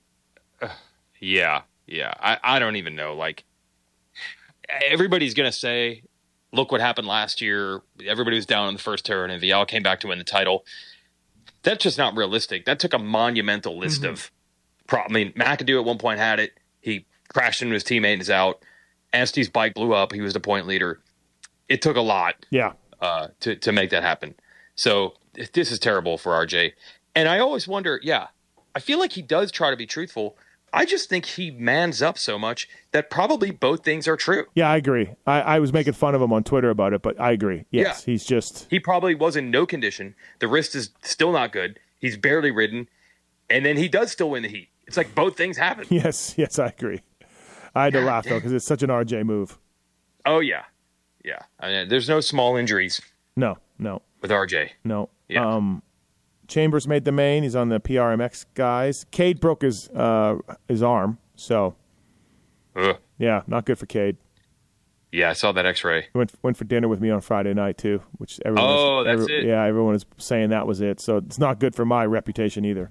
Yeah. I don't even know. Like, everybody's going to say, look what happened last year. Everybody was down in the first turn, and Vial came back to win the title. That's just not realistic. That took a monumental list of problems. I mean, McAdoo at one point had it. He crashed into his teammate and is out. Anstey's bike blew up. He was the point leader. It took a lot to make that happen. So this is terrible for RJ. And I always wonder, I feel like he does try to be truthful. I just think he mans up so much that probably both things are true. Yeah, I agree. I was making fun of him on Twitter about it, but I agree. Yes, he probably was in no condition. The wrist is still not good. He's barely ridden. And then he does still win the heat. It's like both things happen. Yes, I agree. I had to laugh, though, because it's such an RJ move. Oh, yeah. Yeah. I mean, there's no small injuries. No. With RJ. No. Yeah. Chambers made the main. He's on the PRMX guys. Cade broke his arm, so yeah, not good for Cade. Yeah, I saw that X-ray. He went for dinner with me on Friday night too, which everyone. It. Yeah, everyone is saying that was it. So it's not good for my reputation either.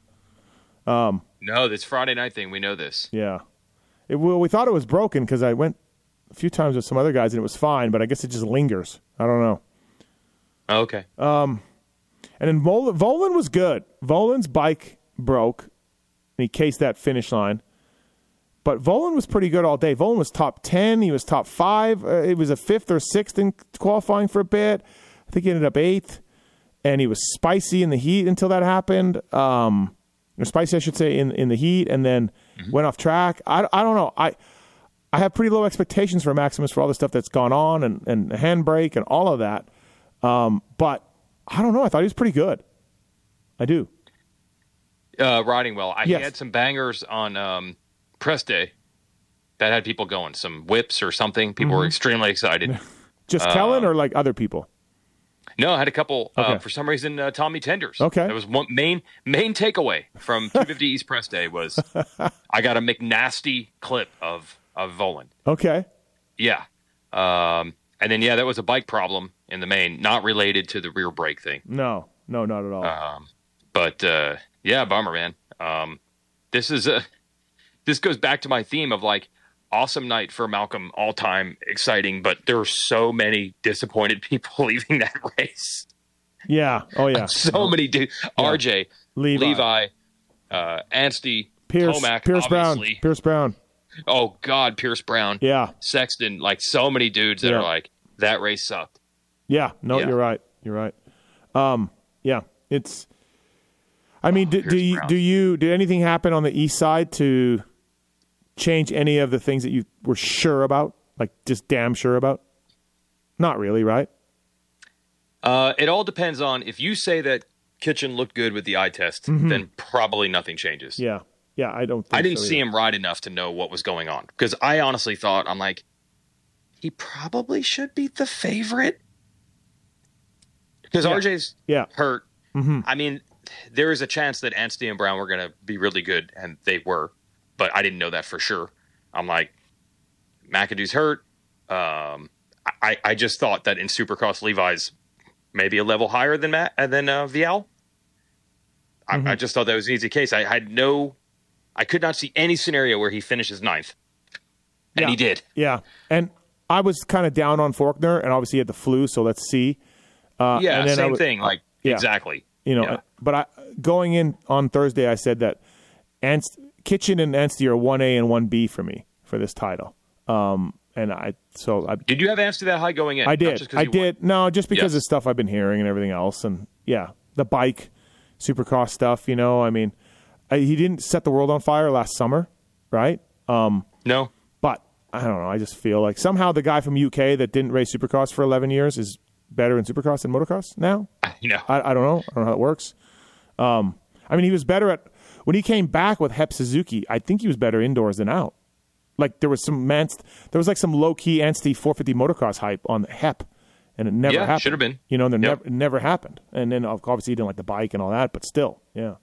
No, this Friday night thing, we know this. Yeah, we thought it was broken because I went a few times with some other guys and it was fine, but I guess it just lingers. I don't know. Oh, okay. And then Volan was good. Volan's bike broke, and he cased that finish line. But Volan was pretty good all day. Volan was top 10. He was top 5. It was a 5th or 6th in qualifying for a bit. I think he ended up 8th. And he was spicy in the heat until that happened. Or spicy, I should say, in the heat, and then went off track. I don't know. I have pretty low expectations for Maximus for all the stuff that's gone on and handbrake and all of that. But I don't know. I thought he was pretty good. I do. Riding well. He had some bangers on press day that had people going. Some whips or something. People were extremely excited. Just Kellen or like other people? No, I had a couple. For some reason, Tommy Tenders. Okay. That was one main takeaway from 250 East Press Day was I got a McNasty clip of Volan. Okay. Yeah. And then, that was a bike problem in the main, not related to the rear brake thing. No, not at all. But bummer, man. This goes back to my theme of like awesome night for Malcolm, all time exciting, but there are so many disappointed people leaving that race. Yeah. Oh yeah. So many dudes. Yeah. RJ, Levi, Anstey, Pierce Tomac, Pierce obviously. Brown. Oh God, Pierce Brown, Yeah. Sexton, like so many dudes that Yeah. are like that race sucked. Yeah. No, Yeah. you're right. You're right. Yeah. It's. I mean, Pierce Brown. did anything happen on the east side to change any of the things that you were sure about, like just damn sure about? Not really, right? It all depends on if you say that Kitchen looked good with the eye test, then probably nothing changes. Mm-hmm. Yeah. Yeah. I don't. Think I didn't so see either. him ride enough to know what was going on because I honestly thought I'm like, he probably should be the favorite because Yeah. RJ's Yeah. hurt. Mm-hmm. I mean, there is a chance that Anstey and Brown were going to be really good, and they were, but I didn't know that for sure. I'm like, McAdoo's hurt. I just thought that in Supercross, Levi's maybe a level higher than Vial. I just thought that was an easy case. I could not see any scenario where he finishes ninth, and Yeah. he did. Yeah. And I was kind of down on Faulkner, and obviously he had the flu, so let's see. Yeah, and then I same would- thing. Like yeah. exactly. You know, Yeah. but going in on Thursday, I said that Kitchen and Anstey are 1A and 1B for me for this title. Did you have Anstey that high going in? I Not did. just 'cause I he won. did. No, just because Yes. of stuff I've been hearing and everything else. And yeah, the bike, Supercross stuff, you know, I mean, he didn't set the world on fire last summer, right? No. But I don't know. I just feel like somehow the guy from UK that didn't race Supercross for 11 years is better in Supercross than motocross now. You know. I don't know. I don't know how it works. I mean, he was better when he came back with Hep Suzuki. I think he was better indoors than out. Like there was some low key Anstey 450 motocross hype on the Hep, and it never Yeah, happened. should have been. You know, and Yep. it never happened. And then obviously he didn't like the bike and all that, but still, yeah.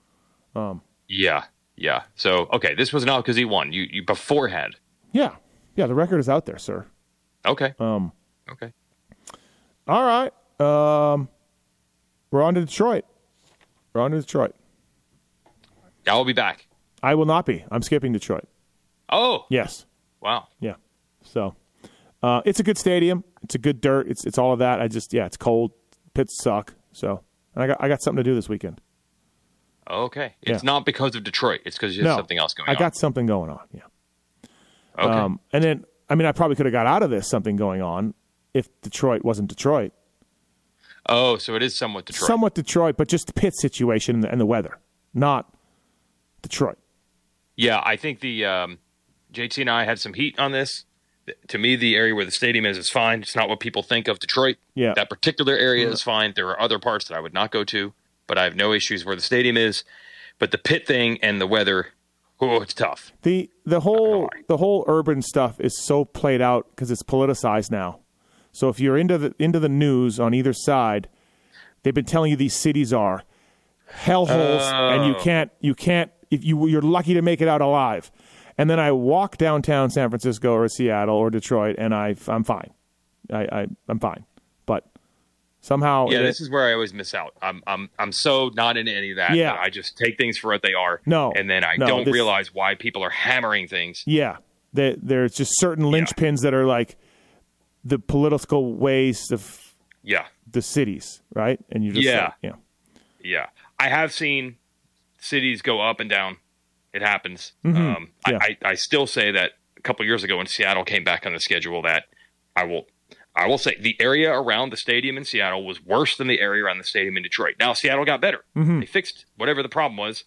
Yeah. So okay, this was not because he won. You beforehand. Yeah. Yeah, the record is out there, sir. Okay. Okay. All right. We're on to Detroit. I will be back. I will not be. I'm skipping Detroit. Oh. Yes. Wow. Yeah. So it's a good stadium. It's a good dirt. It's all of that. It's cold. Pits suck. So I got something to do this weekend. Okay. It's Yeah. not because of Detroit. It's because you have something else going on. I got something going on. Yeah. Okay. And then I probably could have got out of this something going on if Detroit wasn't Detroit. Oh, so it is somewhat Detroit. Somewhat Detroit, but just the pit situation and the weather, not Detroit. Yeah, I think the JT and I had some heat on this. To me, the area where the stadium is fine. It's not what people think of Detroit. Yeah. That particular area is fine. There are other parts that I would not go to, but I have no issues where the stadium is. But the pit thing and the weather, it's tough. The whole urban stuff is so played out because it's politicized now. So if you're into the news on either side, they've been telling you these cities are hellholes, and you can't if you're lucky to make it out alive. And then I walk downtown San Francisco or Seattle or Detroit, and I'm fine. I'm fine. But somehow, Yeah, this is where I always miss out. I'm so not into any of that. Yeah. That I just take things for what they are. No, and then I no, don't this- realize why people are hammering things. yeah, there's just certain linchpins that are like the political ways of Yeah, the cities, right? And you just Yeah. like, yeah. I have seen cities go up and down. It happens. Yeah. I still say that a couple years ago when Seattle came back on the schedule, that I will say the area around the stadium in Seattle was worse than the area around the stadium in Detroit. Now Seattle got better. They fixed whatever the problem was.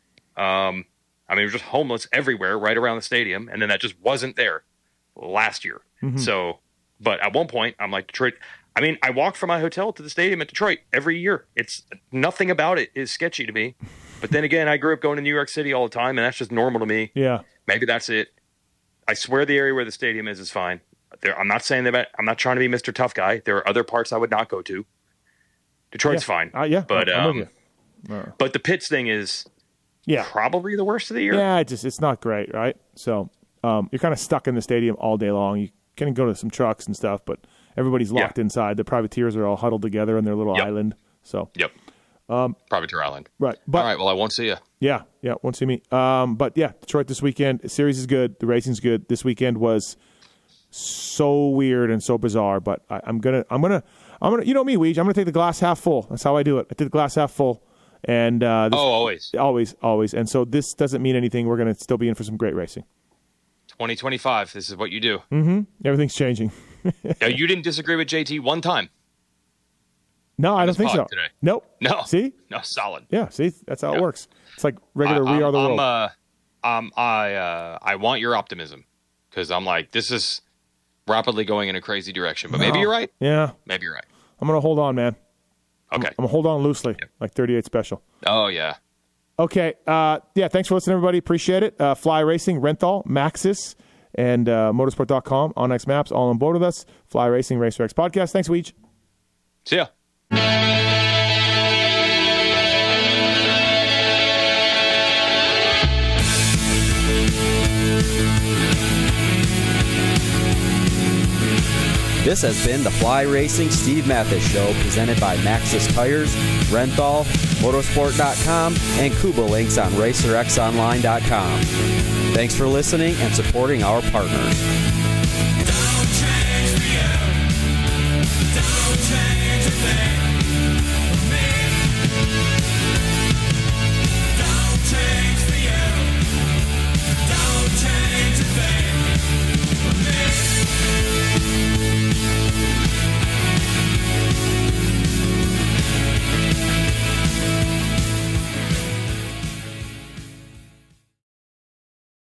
It was just homeless everywhere right around the stadium, and then that just wasn't there last year. So, but at one point, I'm like, Detroit. I walk from my hotel to the stadium at Detroit every year. It's nothing about it is sketchy to me. But then again, I grew up going to New York City all the time, and that's just normal to me. yeah. Maybe that's it. I swear the area where the stadium is fine. I'm not saying that. I'm not trying to be Mr. Tough Guy. There are other parts I would not go to. Detroit's fine. Yeah, but I'm with you. but the pits thing is Yeah, probably the worst of the year. yeah. It's not great, right? So you're kind of stuck in the stadium all day long. You can go to some trucks and stuff, but everybody's locked inside. The privateers are all huddled together in their little island. So Yep. Privateer Island. right, but All right. Well, I won't see you. yeah, won't see me. But yeah, Detroit this weekend. The series is good. The racing's good. This weekend was so weird and so bizarre. But I'm gonna. You know me, Weege. I'm gonna take the glass half full. That's how I do it. I did the glass half full, and this, Always. always. And so this doesn't mean anything. We're gonna still be in for some great racing. 2025. This is what you do. Everything's changing. Now, you didn't disagree with JT one time. No, I don't think so. Today. Nope. No. See? No, solid. Yeah, see? That's how it works. It's like regular We Are the World. I want your optimism because I'm like, this is rapidly going in a crazy direction. But maybe you're right. Yeah. Maybe you're right. I'm going to hold on, man. Okay. I'm going to hold on loosely, like 38 Special. Oh, yeah. Okay. Thanks for listening, everybody. Appreciate it. Fly Racing, Renthal, Maxxis, and motorsport.com, OnX Maps, all on board with us. Fly Racing, Racer X Podcast. Thanks, Weege. See ya. This has been the Fly Racing Steve Mathis Show, presented by Maxxis Tires, Renthal, Motorsport.com, and Kuba Links on RacerXOnline.com. Thanks for listening and supporting our partners.